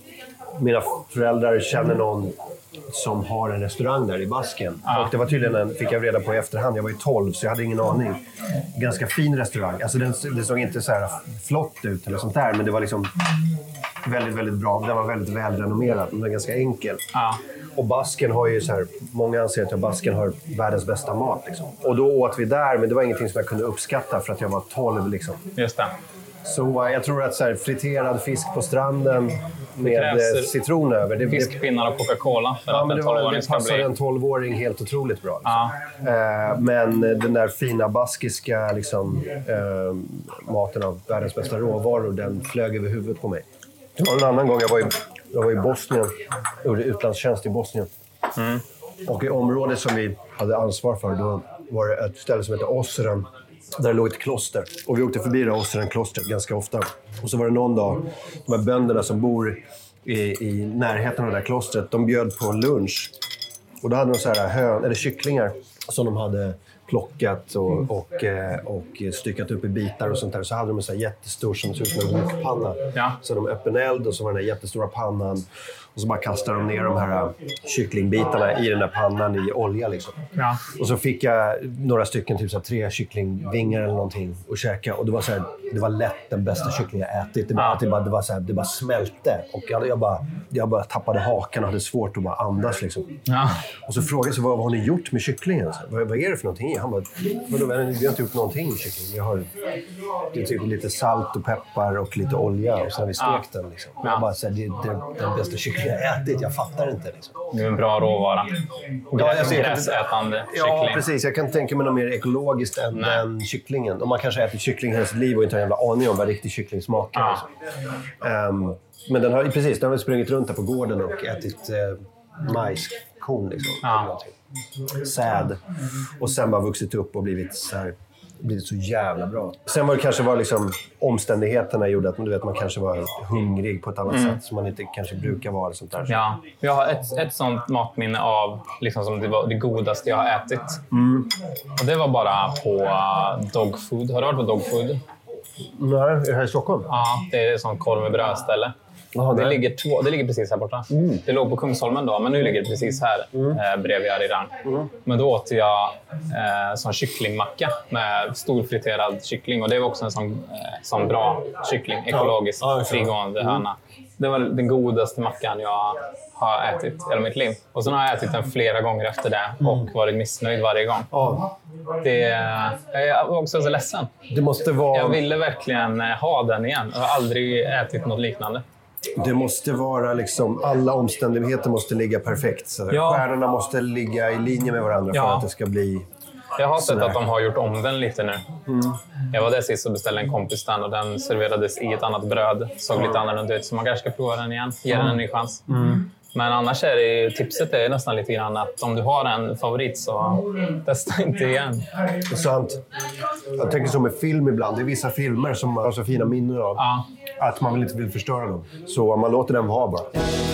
mina föräldrar känner någon som har en restaurang där i Basken. Ja. Och det var tydligen en, fick jag reda på i efterhand. Jag var ju tolv så jag hade ingen aning. Ganska fin restaurang. Alltså den, det såg inte så här flott ut eller sånt där. Men det var liksom väldigt, väldigt bra. Den var väldigt välrenommerad. Den var ganska enkel. Ja. Och Basken har ju så här, många anser att Basken har världens bästa mat. Liksom. Och då åt vi där, men det var ingenting som jag kunde uppskatta för att jag var tolv. Liksom. Just det. Så jag tror att så här, friterad fisk på stranden med citron över. Det, fiskpinnar och Coca-Cola för ja, att men en tolvåring ska bli... passar en tolvåring helt otroligt bra. Liksom. Ja. Eh, men den där fina baskiska liksom, eh, maten av världens bästa råvaror, den flög över huvudet på mig. Det var en annan gång jag var i, jag var i Bosnien, gjorde utlandstjänst i Bosnien. Mm. Och i området som vi hade ansvar för, då var det ett ställe som heter Osran. Där det låg ett kloster. Och vi åkte förbi det Osran-klostret ganska ofta. Och så var det någon dag, de här bönderna som bor i, i närheten av det där klostret, de bjöd på lunch. Och då hade de så här hön, eller kycklingar som de hade plockat och, och, och styckat upp i bitar och sånt där. Så hade de en så här jättestor som ser ut som en wokpanna. Ja. Så de öppen eld och så var den där jättestora pannan. Och så bara kastade de ner de här kycklingbitarna i den där pannan i olja liksom. Ja. Och så fick jag några stycken, typ så här, tre kycklingvingar eller någonting och käka. Och det var så här, det var lätt den bästa kyckling jag ätit. Det, bara, det, bara, det, var så här, det bara smälte. Och jag, jag, bara, jag bara tappade hakan och hade svårt att bara andas liksom. Ja. Och så frågade jag så, vad, vad har ni gjort med kycklingen? Så, vad, vad är det för någonting? Han bara, vadå, vi har inte gjort någonting med kyckling. Vi har det är typ lite salt och peppar och lite olja och så har vi stekt den liksom. Ja. Jag bara, så här, det är den bästa kyckling jag ätit, jag fattar inte liksom. Det är en bra råvara. Ja, jag ser gräsätande kyckling. Ja, precis. Jag kan tänka mig något mer ekologiskt än Nej. den kycklingen. Om man kanske ätit kyckling hela sitt liv och inte har en jävla aning om vad riktig kyckling smakar. Ja. Um, men den har precis, den har sprungit runt här på gården och ätit eh, majskorn liksom. Ja. Säd. Och sen bara vuxit upp och blivit så här, blivit så jävla bra. Sen var det kanske var liksom omständigheterna gjorde att du vet, man kanske var hungrig på ett annat mm. sätt som man inte kanske brukar vara. Sånt där. Ja, jag har ett, ett sånt matminne av liksom som det var det godaste jag har ätit. Mm. Och det var bara på uh, Dogfood. Har du varit på Dogfood? Nej, är det här i Stockholm? Ja, det är ett sånt korv med brödställe. Aha, det, ligger två, det ligger precis här borta. Mm. Det låg på Kungsholmen då, men nu ligger det precis här mm. eh, bredvid Arirang. Mm. Men då åt jag eh, sån kycklingmacka med stor friterad kyckling. Och det var också en sån, eh, sån bra kyckling, ekologiskt ja. frigående mm. höna. Det var den godaste mackan jag har ätit i hela mitt liv. Och sen har jag ätit den flera gånger efter det och mm. varit missnöjd varje gång. Ja. Det, jag var också så ledsen. Det måste vara... Jag ville verkligen ha den igen. Jag har aldrig ätit något liknande. Det måste vara liksom, alla omständigheter måste ligga perfekt. Så ja. Stjärnorna måste ligga i linje med varandra ja. för att det ska bli... Jag har sett att de har gjort om den lite nu. Mm. Jag var där sist och beställde en kompis den och den serverades i ett annat bröd. Såg mm. lite annorlunda ut, så man kanske ska prova den igen. Ge mm. den en ny chans. Mm. Men annars är det, tipset är nästan lite grann att om du har en favorit så testa inte igen. Det är sant. Jag tänker som med film ibland. Det är vissa filmer som man har så fina minnen av. Ja. Att man inte vill förstöra dem. Så man låter den vara bara.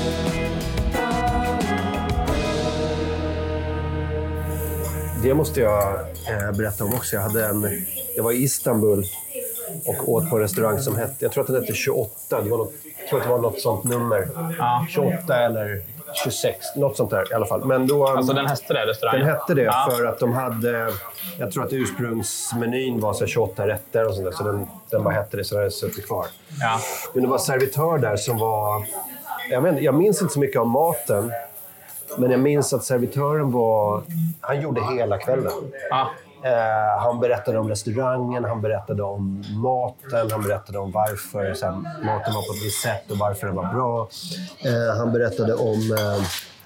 Det måste jag eh, berätta om också. Jag, hade en, jag var i Istanbul och åt på en restaurang som hette, jag tror att den hette tjugoåtta. Det var något, jag tror att det var något sånt nummer. Ja. tjugoåtta eller tjugosex, något sånt där i alla fall. Men då, alltså den hette det, restaurangen? Den hette det ja. för att de hade, jag tror att ursprungsmenyn var så tjugoåtta rätter och sånt där. Så den, den bara hette det, så den hade suttit kvar. Ja. Men det var servitör där som var, jag, vet, jag minns inte så mycket om maten. Men jag minns att servitören var, han gjorde hela kvällen. Ah. Eh, han berättade om restaurangen, han berättade om maten, han berättade om varför så här, maten var på ett visst sätt och varför den var bra. Eh, han berättade om, eh,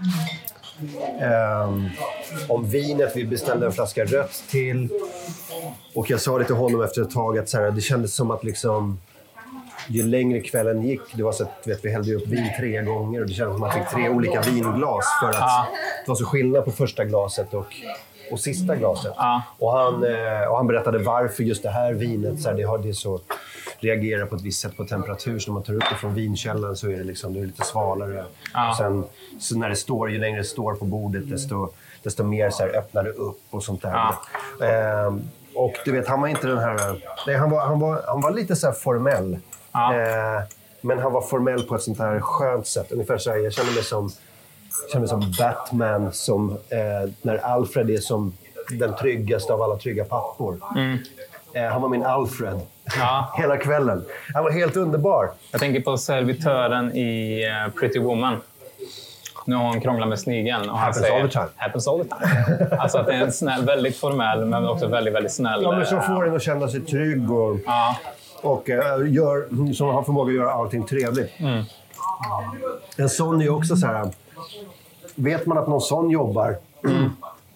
eh, om vinet, vi beställde en flaska rött till. Och jag sa det till honom efter ett tag att så här, det kändes som att liksom... Ju längre kvällen gick, det var så att vet, vi hällde upp vin tre gånger och det kändes som att man fick tre olika vinglas för att ja. det var så skillnad på första glaset och, och sista glaset. Ja. Och, han, och han berättade varför just det här vinet så här, det har det så reagerar på ett visst sätt på temperatur. Så när man tar upp det från vinkällan så är det, liksom, det är lite svalare. Ja. Och sen så när det står, ju längre det står på bordet desto, desto mer så här, öppnar det upp och sånt där. Ja. Ehm, och du vet, han var inte den här... Nej, han, var, han, var, han var lite så här formell. Ja. Eh, Men han var formell på ett sånt här skönt sätt. Ungefär så här, jag känner mig som, känner mig som Batman, som, eh, när Alfred är som den tryggaste av alla trygga pappor. Mm. Eh, han var min Alfred. Ja. Hela kvällen. Han var helt underbar. Jag tänker på servitören i uh, Pretty Woman. Nu har hon krånglat med snigeln. Och han happens säger, all the time. Happens all the time. Alltså att det är en snäll, väldigt formell, men också väldigt, väldigt snäll. Ja, men som får en att känna sig trygg och, ja. och uh, gör, som har förmåga att göra allting trevligt. Mm. En sån är ju också så här... Vet man att någon sån jobbar, mm.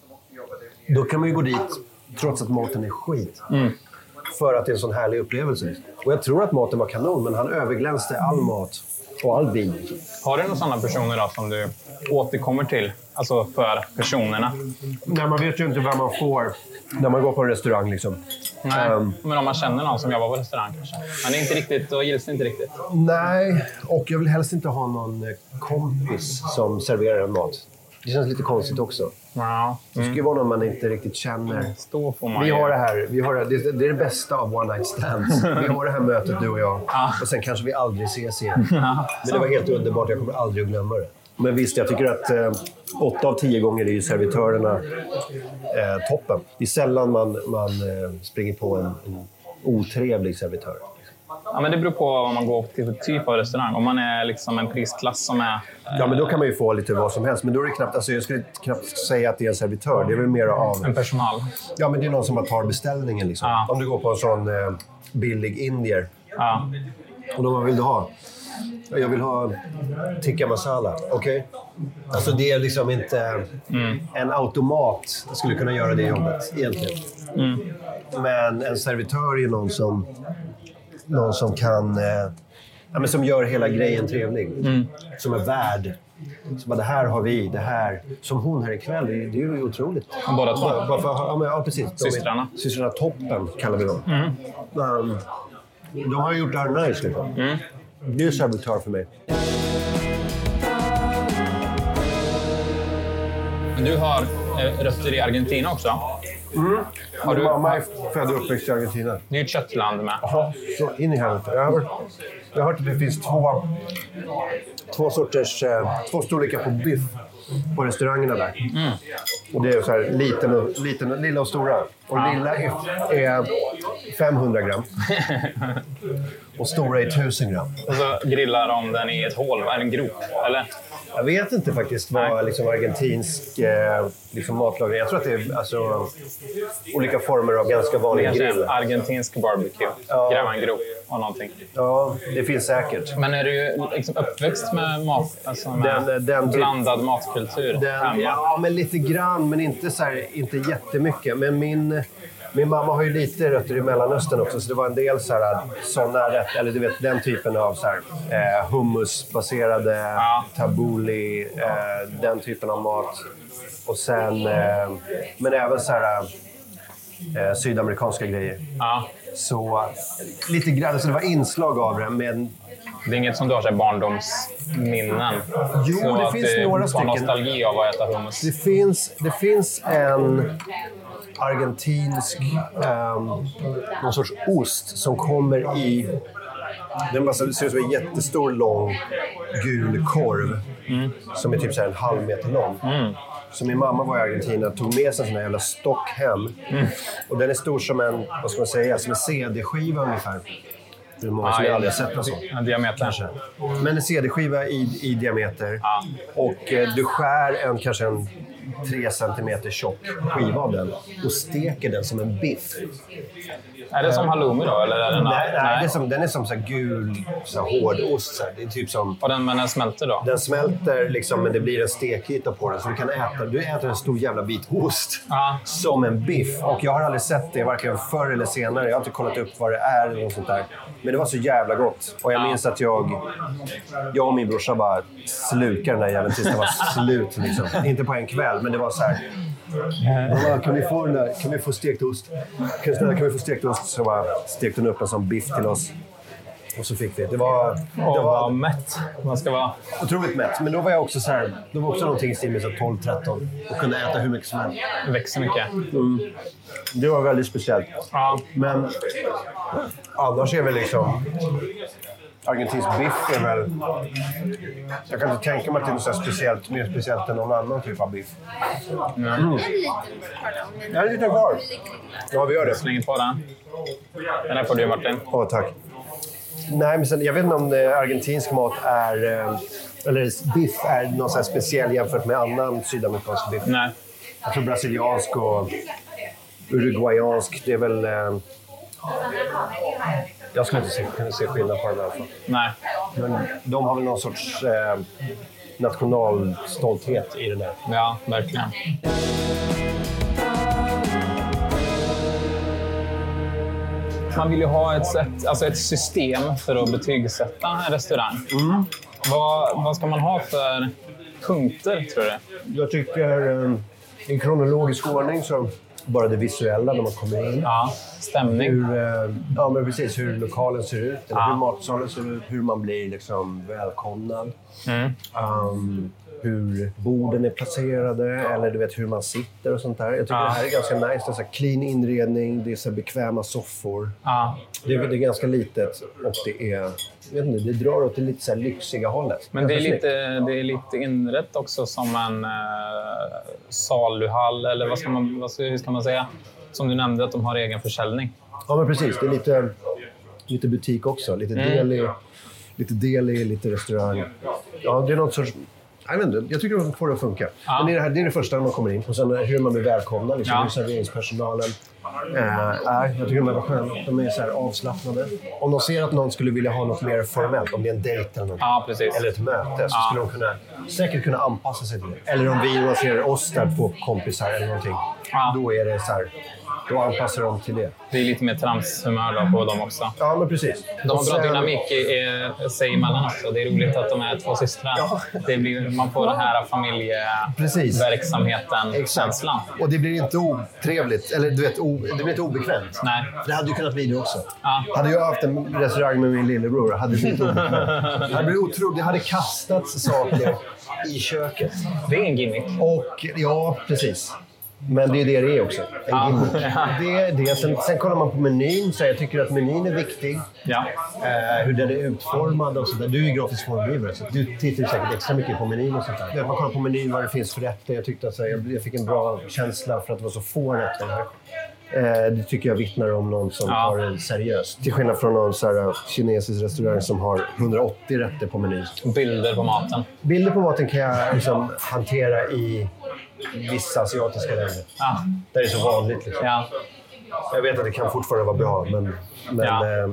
då kan man ju gå dit trots att maten är skit. Mm. För att det är en sån härlig upplevelse. Och jag tror att maten var kanon, men han överglänste all mat och all vin. Har du några sådana personer då som du återkommer till? Alltså för personerna? Nej, man vet ju inte vad man får när man går på en restaurang. Liksom. Nej, um, men om man känner någon som jobbar på restaurang kanske. Men det är inte riktigt, och gills inte riktigt. Nej, och jag vill helst inte ha någon kompis som serverar en mat. Det känns lite konstigt också. Ja. Mm. Det ska ju vara någon man inte riktigt känner. Stå får man vi har det här. Vi har det, det, det är det bästa av one night stands. Vi har det här mötet, du och jag. Ja. Och sen kanske vi aldrig ses igen. Ja. Men det var helt underbart. Jag kommer aldrig att glömma det. Men visst, jag tycker att eh, åtta av tio gånger är ju servitörerna eh, toppen. Det är sällan man, man eh, springer på en, en otrevlig servitör. Ja, men det beror på vad man går till för typ av restaurang. Om man är liksom en prisklass som är... Eh... Ja, men då kan man ju få lite vad som helst. Men då är det knappt... Alltså jag skulle knappt säga att det är en servitör. Det är väl mer av... En personal. Ja, men det är någon som tar beställningen liksom. Ja. Om du går på en sån eh, billig indier. Ja. Och då vad vill du ha? Jag vill ha tikka masala. Okej? Okay? Alltså det är liksom inte... Mm. En automat skulle kunna göra det jobbet egentligen. Mm. Men en servitör är någon som... Någon som kan... Eh, ja, men som gör hela grejen trevlig. Mm. Som är värd. Så bara, det här har vi, det här. Som hon här ikväll, det, det är ju otroligt. Båda två? Bara, bara för, ja, men, ja, precis. Systrarna? De är, systrarna Toppen kallar vi dem. Mm. Um, de har gjort det här nice. Liksom. Mm. Det är servitör för mig. Du har rötter i Argentina också. Mm. Har du... Mamma är född och uppväxt i Argentina. Det är ju ett köttland med. Jaha, så in i helvete. Jag har hört, jag har hört att det finns två, två sorters, eh, två storlekar på biff på restaurangerna där. Mm. Och det är så här liten och, liten, lilla och stora. Och ja. Lilla är, är femhundra gram. Och stora är tusen gram. Och så grillar de den i ett hål, är det en grop, eller? Jag vet inte faktiskt vad liksom, argentinsk eh, liksom, matlagning. Jag tror att det är alltså, olika former av ganska vanlig grill. Argentinsk barbecue. Ja. Gräva en grop och någonting. Ja, det finns säkert. Men är du liksom uppväxt med mat, alltså med den, den, blandad typ, matkultur? Den, ja, men lite grann, men inte, så här, inte jättemycket. Men min... Min mamma har ju lite rötter i Mellanöstern också, så det var en del så här, såna rätt, eller du vet den typen av så här, eh, hummusbaserade, ja. Tabbouleh, eh, den typen av mat. Och sen, eh, men även så här, eh, sydamerikanska grejer. Ja. Så lite grann, så det var inslag av det, men... Det är inget som du har så här barndomsminnen? Jo, så det finns det några stycken. Nostalgi av att äta hummus? Det finns, det finns en... argentinsk um, någon sorts ost som kommer i den bara ser ut som en jättestor lång gul korv mm. som är typ så här en halv meter lång. Mm. Så min mamma var i Argentina och tog med sig en sån här jävla stock hem. Mm. Och den är stor som en, vad ska man säga, som en C D-skiva ungefär. Det är många som ah, aldrig har sett något sånt. En diameter kanske. Men en C D-skiva i, i diameter. Ah. Och eh, du skär en kanske en tre centimeter tjock skiva av den och steker den som en biff. Är det som halloumi då? Eller är det nej, nej, nej. Det är som, den är som så här gul, så här hård ost. Så här. Det är typ som, och den, men den smälter då? Den smälter, liksom, men det blir en stekyta på den. Så du kan äta, du äter en stor jävla bit ost ah. som en biff. Och jag har aldrig sett det, varken förr eller senare. Jag har inte kollat upp vad det är eller något sånt där. Men det var så jävla gott. Och jag ah. minns att jag, jag och min brorsa bara slukade den där jäveln tills det var slut. Liksom. Inte på en kväll, men det var så här... Mamma, kan vi få den där? Kan vi få stekt ost? Kan, snälla, kan vi få stekt ost? Så bara stekte hon upp en sån biff till oss. Och så fick vi. Det var... Det var, var mätt. Man ska vara... Otroligt mätt. Men då var jag också så här... Det var också någonting i stil med tolv tretton. Och kunde äta hur mycket som helst. Det växer mycket. Mm. Det var väldigt speciellt. Ja. Men annars är väl liksom... argentinsk biff är väl... Jag kan inte tänka mig att det är något så speciellt, mer speciellt än någon annan typ av biff. Mm. En liten kvar då. En liten kvar. Ja, vi gör det. Slänger på den. Den här får du, Martin. Ja, oh, tack. Nej, men sen, jag vet inte om eh, argentinsk mat är... Eh, eller biff är något så här speciell jämfört med annan sydamerikansk biff. Nej. Jag tror brasiliansk och uruguayansk, det är väl... Eh, jag skulle inte se, kunna se skillnad på dem i alla fall. Nej. Men de har väl någon sorts eh, nationalstolthet i det där. Ja, verkligen. Man vill ju ha ett, sätt, alltså ett system för att betygsätta en restaurang. Mm. Vad, vad ska man ha för punkter, tror du? Jag tycker eh, i kronologisk ordning så bara det visuella när man kommer in. Ja, stämning. Hur, eh, ja, men precis. Hur lokalen ser ut, eller ja. hur matsalen ser ut, hur man blir liksom välkomnad. Mm. Um, hur borden är placerade, eller du vet hur man sitter och sånt där. Jag tycker ja. det här är ganska nice. Det är så här clean inredning, det är så här bekväma soffor. Ja. Det, är, det är ganska litet och det är... Jag vet inte, det drar åt det lite så här lyxiga hållet. Men det är, lite, det är lite inrätt också som en eh, saluhall, eller vad ska man, vad ska, hur ska man säga? Som du nämnde, att de har egen försäljning. Ja, men precis. Det är lite, lite butik också. Lite Mm. deli, lite deli, lite restaurang. Ja, det är något sorts... Jag vet inte, jag tycker att de får det att funka. Ja. Men det är det, här, det är det första när man kommer in. Och sen hur man blir välkomna, liksom, Ja. hur serveringspersonalen äh, är. Jag tycker de är sköna. De är så här avslappnade. Om de ser att någon skulle vilja ha något mer formellt, om det är en dejt eller något, Ja, precis. eller ett möte, så Ja. skulle de kunna, säkert kunna anpassa sig till det. Eller om vi man ser oss där, två kompisar eller någonting, Ja. då är det så här, då anpassar de till det. Det är lite mer tramshumör då på dem också. Ja, men precis. De har Och bra sen- dynamik i, i sig emellan också. Det är roligt att de är två systrar. Ja. Det blir, man får den här Precis. familjeverksamheten-känslan. Och det blir inte otrevligt, eller du vet, o, det blir inte obekvämt. Nej. För det hade ju kunnat bli det också. Ja. Hade jag haft en restaurang med min lillebror hade det blivit obekvämt. Det hade blivit otroligt. Det hade kastats saker i köket. Det är en gimmick. Och ja, precis. Men det är det det är också. En Ja. gimmick. Det är det. Sen, sen kollar man på menyn, så jag tycker att menyn är viktig. Ja. Eh, hur den är utformad och sånt där. Du är ju grafisk formgivare, så du tittar ju säkert extra mycket på menyn och sånt där. Man kollar på menyn vad det finns för rätter. Jag tyckte att så, jag, jag fick en bra känsla för att det var så få rätter här. Eh, det tycker jag vittnar om någon som Ja. tar det seriöst. Till skillnad från någon så här, kinesisk restaurang som har hundraåttio rätter på menyn. Bilder på maten. Bilder på maten kan jag liksom hantera i vissa asiatiska länder. Ja. Där är det så vanligt. Liksom. Ja. Jag vet att det kan fortfarande vara bra, men, men, Ja. eh,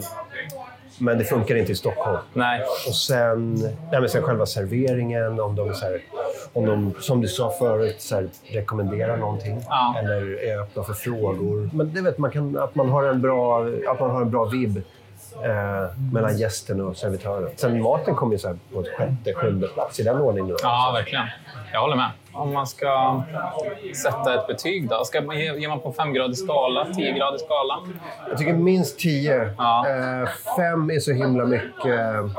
men det funkar inte i Stockholm. Nej. Och sen, nej, men sen själva serveringen, om de, så här, om de som du sa förut, så här, rekommenderar någonting. Ja. Eller är öppna för frågor. Men det vet man, kan, att man har en bra, att man har en bra vibb eh, mellan gästen och servitören. Sen maten kommer ju så här på ett sjätte, sjunde plats i den ordningen. Ja, verkligen. Jag håller med. Om man ska sätta ett betyg då? Ska man, ger man på femgradig skala, tiogradig skala? Jag tycker minst tio. Ja. Eh, fem är så himla mycket.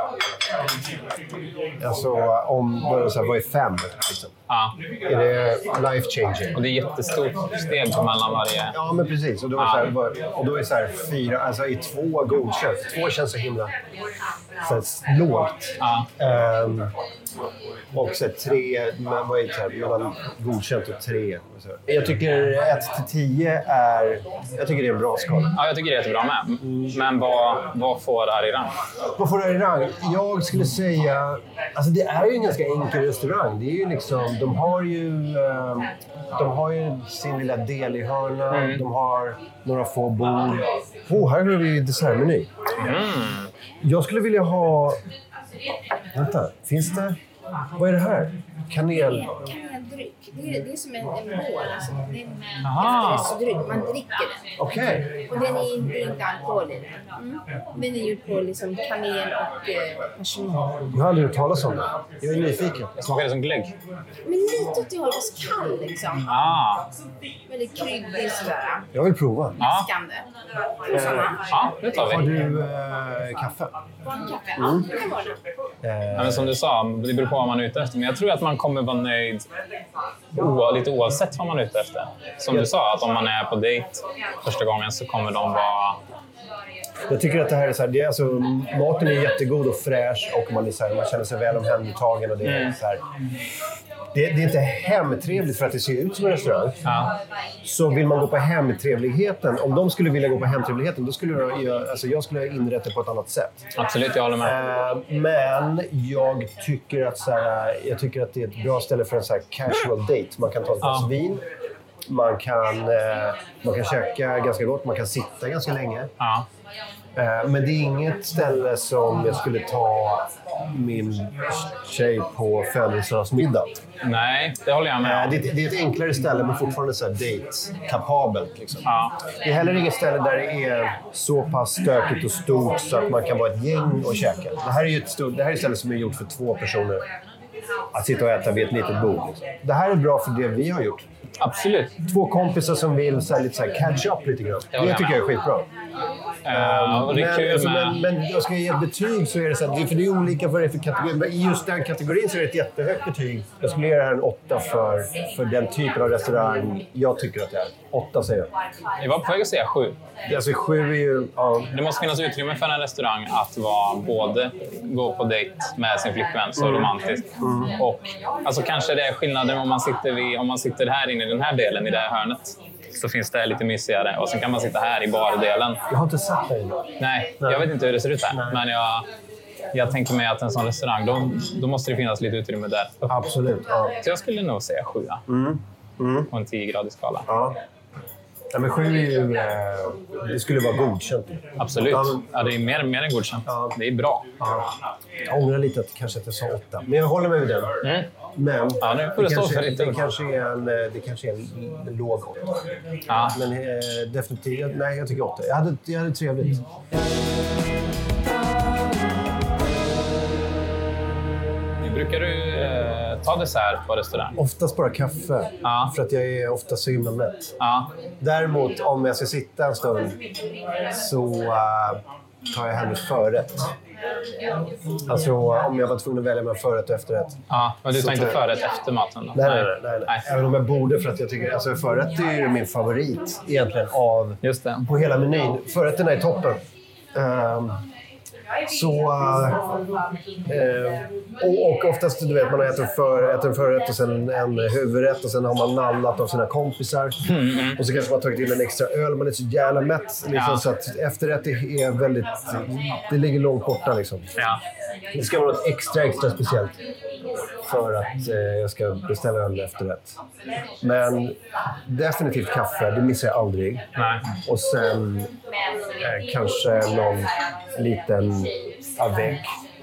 Alltså, om, vad, så här, vad är fem? Liksom? Ja. Är det life changing? Och det är jättestort steg mellan varje... Ja, men precis. Och då är, Ja. så här, vad- och då är så här fyra, alltså i två godkänt. Två känns så himla så här, lågt. Ja. Ehm, och så här, tre, men vad är det så här, mellan godkänt och tre. Så. Jag tycker ett till tio är, jag tycker det är en bra skala. Ja, jag tycker det är jättebra med. Men vad, vad får Arirang? Vad får det i rang? Jag skulle säga... Alltså det är ju en ganska enkel restaurang. Det är ju liksom, de har ju, eh, de har ju sin lilla del i hörna. Mm. De har några få bord. Oh, här har vi dessertmeny. Mm. Jag skulle vilja ha... Vänta, finns det... Vad är det här? Kanel... Kaneldryck. Det är, det är som en, en bål. Alltså, det är en Aha. efterrättsdryck. Man dricker den. Okej. Och den är inte, inte alkohol i den. Mm. Den är gjord på liksom kanel och eh, persimmon. Jag har aldrig hört talas om det. Jag är nyfiken. Smakar det som glögg? Men lite åt det hållet, fast kall liksom. Ah. Väldigt kryddig sådär. Jag vill prova. Ja. Skande. Sådana. Ja, det tar Har vi. du eh, kaffe? Barnkaffe. Ja, det kan vara det. Eh, Ja, men som du sa, det beror på vad man är ute efter. Men jag tror att man kommer vara nöjd o- lite oavsett vad man är ute efter. Som du sa, att om man är på dejt första gången så kommer de vara Jag tycker att det här är så här, det är alltså, maten är jättegod och fräsch och man, är så här, man känner sig väl omhändertagen och det är mm. så här. Det, det är inte hemtrevligt för att det ser ut som en restaurang. Ja. Så vill man gå på hemtrevligheten, om de skulle vilja gå på hemtrevligheten, då skulle jag, alltså jag skulle inrätta det på ett annat sätt. Absolut, jag håller med. Uh, men jag tycker att så här, jag tycker att det är ett bra ställe för en så här casual date. Man kan ta ett glas ja. vin. Man kan, eh, man kan käka ganska gott, man kan sitta ganska länge. Ja. Eh, men det är inget ställe som jag skulle ta min tjej på födelsedagsmiddag. Nej, det håller jag med om. Eh, det, det är ett enklare ställe men fortfarande så här date-kapabelt. Liksom. Ja. Det är heller inget ställe där det är så pass stökigt och stort så att man kan vara ett gäng och käka. Det här är ju ett, stort, det här är ett ställe som är gjort för två personer. Att sitta och äta vid ett litet bord. Liksom. Det här är bra för det vi har gjort. Absolut. Två kompisar som vill så här, lite så här, catch up lite grann. Det jag tycker jag är skitbra. Uh, och det är men, alltså, med... men, men jag ska ge ett betyg så är det så här, för det är olika vad det är för kategori. Men i just den kategorin så är det ett jättehögt betyg. Jag skulle ge det här en åtta för, för den typen av restaurang jag tycker att det är. Åtta säger jag. Jag var på väg att säga sju. Alltså sju är ju... Ja. Det måste finnas utrymme för en restaurang att vara både gå på dejt med sin flickvän så mm. romantiskt. Mm. Och alltså kanske det är skillnaden om man sitter vid, om man sitter här inne i den här delen i det här hörnet. Så finns det lite mysigare. Och sen kan man sitta här i bardelen. Jag har inte satt dig inne. Nej, Nej, jag vet inte hur det ser ut här. Nej. Men jag, jag tänker mig att en sån restaurang, då, då måste det finnas lite utrymme där. Absolut. Ja. Så jag skulle nog säga sju. Mm. Mm. På en tio-gradig skala. Ja. Ja, men sju är ju... Eh, det skulle vara godkänt. Absolut. Ja, det är mer, mer än godkänt. Ja. Det är bra. Ja. Jag ångrar lite att kanske att jag sa åtta. Men jag håller med vid den. Mm. Men ja, det, det, kanske, det, kanske är en, det kanske är en låg åtta. Ja. Men eh, definitivt... Nej, jag tycker åtta. Jag hade, jag hade trevligt. Brukar du eh, ta dessert på restaurang? Oftast bara kaffe. Ja. För att jag är ofta så himla mätt. Ja. Däremot om jag ska sitta en stund så uh, tar jag hellre förrätt. Alltså om jag var tvungen att välja mellan förrätt och efterrätt. Ja, men du tar inte förrätt efter maten då? Nej, nej, nej, nej. nej. Även om jag borde för att jag tycker... Alltså förrätt är ju min favorit egentligen av... Just det. På hela menyn. Förrätterna är toppen. Um, Så, eh, och, och oftast du vet, man äter, för, äter en förrätt och sen en huvudrätt och sen har man nallat av sina kompisar. Mm, mm. Och så kanske man har tagit in en extra öl, man är så jävla mätt. Liksom, ja. Så att efterrätt är väldigt, det ligger långt borta liksom. Ja. Det ska vara något extra, extra speciellt för att eh, jag ska beställa en efterrätt. Men definitivt kaffe, det missar jag aldrig. Nej. Och sen eh, kanske någon liten avec.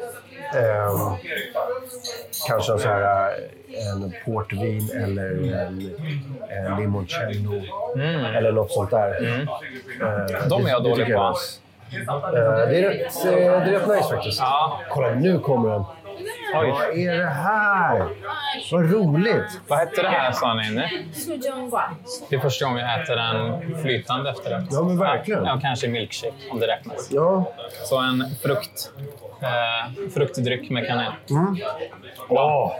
Eh, kanske en, så här, en portvin eller en, en limoncello. Mm. Eller något sånt där. Mm. Eh, De är jag dålig på. Jag eh, det, är rätt, det är rätt nice faktiskt. Ja. Kolla, nu kommer den. Oj. Vad är det här? Vad roligt! Vad heter det här, sa ni nu? Det är första gången jag äter en flytande efterrätt. Ja, men verkligen. Ja, kanske milkshake, om det räknas. Ja. Så en frukt, eh, fruktdryck med kanel. Mm. Åh!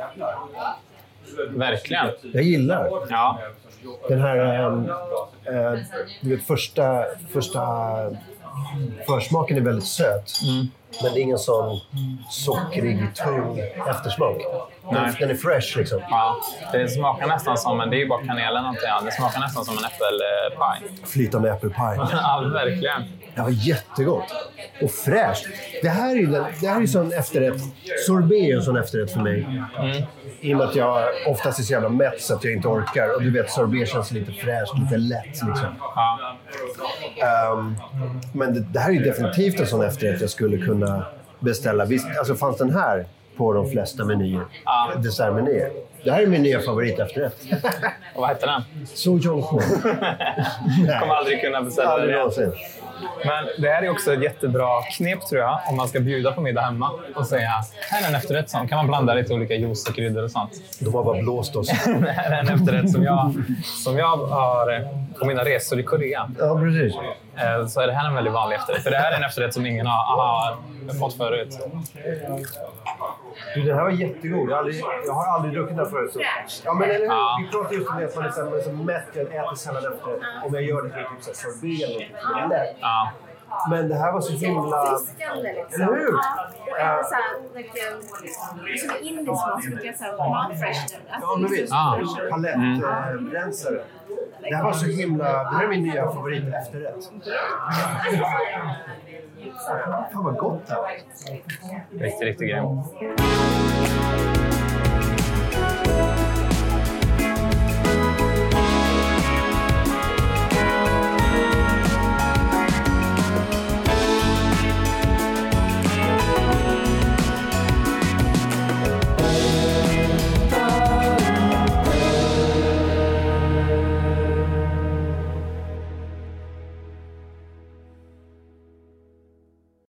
Verkligen. Jag gillar. Ja. Den här äh, du vet, första, första försmaken är väldigt söt. Mm. Men det är ingen sån sockrig, tung eftersmak. Nej. Den är fresh liksom. Ja, det smakar nästan som, men det är ju bara kanelen och inte. Det smakar nästan som en äppelpaj. Flytande äppelpaj. Ja, verkligen. Det var jättegott. Och fräscht. Det här är ju det här är sån efterrätt. Sorbet är en sån efterrätt för mig. Mm. I och med att jag oftast är så jävla mätt så att jag inte orkar. Och du vet, sorbet känns lite fräscht, lite lätt liksom. Ja. Um, men det, det här är ju definitivt en sån efterrätt jag skulle kunna beställa. Visst, alltså fanns den här på de flesta menyer. Ja. Dessertmenyer. Det här är min nya favorit efterrätt. Och vad heter den? Sojonko. Jag kommer aldrig kunna beställa aldrig det. Någonsin. Men det här är också ett jättebra knep, tror jag, om man ska bjuda på middag hemma och säga, här är en efterrätt som kan man blanda lite olika juice och kryddor och sånt. De har bara blåst oss. Det här är en efterrätt som jag, som jag har på mina resor i Korea. Ja, precis. Så är det här en väldigt vanlig efterrätt. För det här är en efterrätt som ingen har, har fått förut. Du, den här var jättegod. Jag har aldrig, jag har aldrig druckit den förut. Så. Ja, men eller hur? Ja. Vi pratar just om det att man är så, så mätt. Jag äter sällan efter. Om jag gör det till typ sorbet eller något lätt. Ja. Men det här var så himla... Friskande liksom. Eller hur? Ja, och även så här, like, som indisk mat, så mycket så här mat-freshener. Ja, men visst. Ah. Palettrensare. Det här var så himla... Det här är min nya favorit efterrätt. Fan vad gott det här. Riktigt, riktigt grej.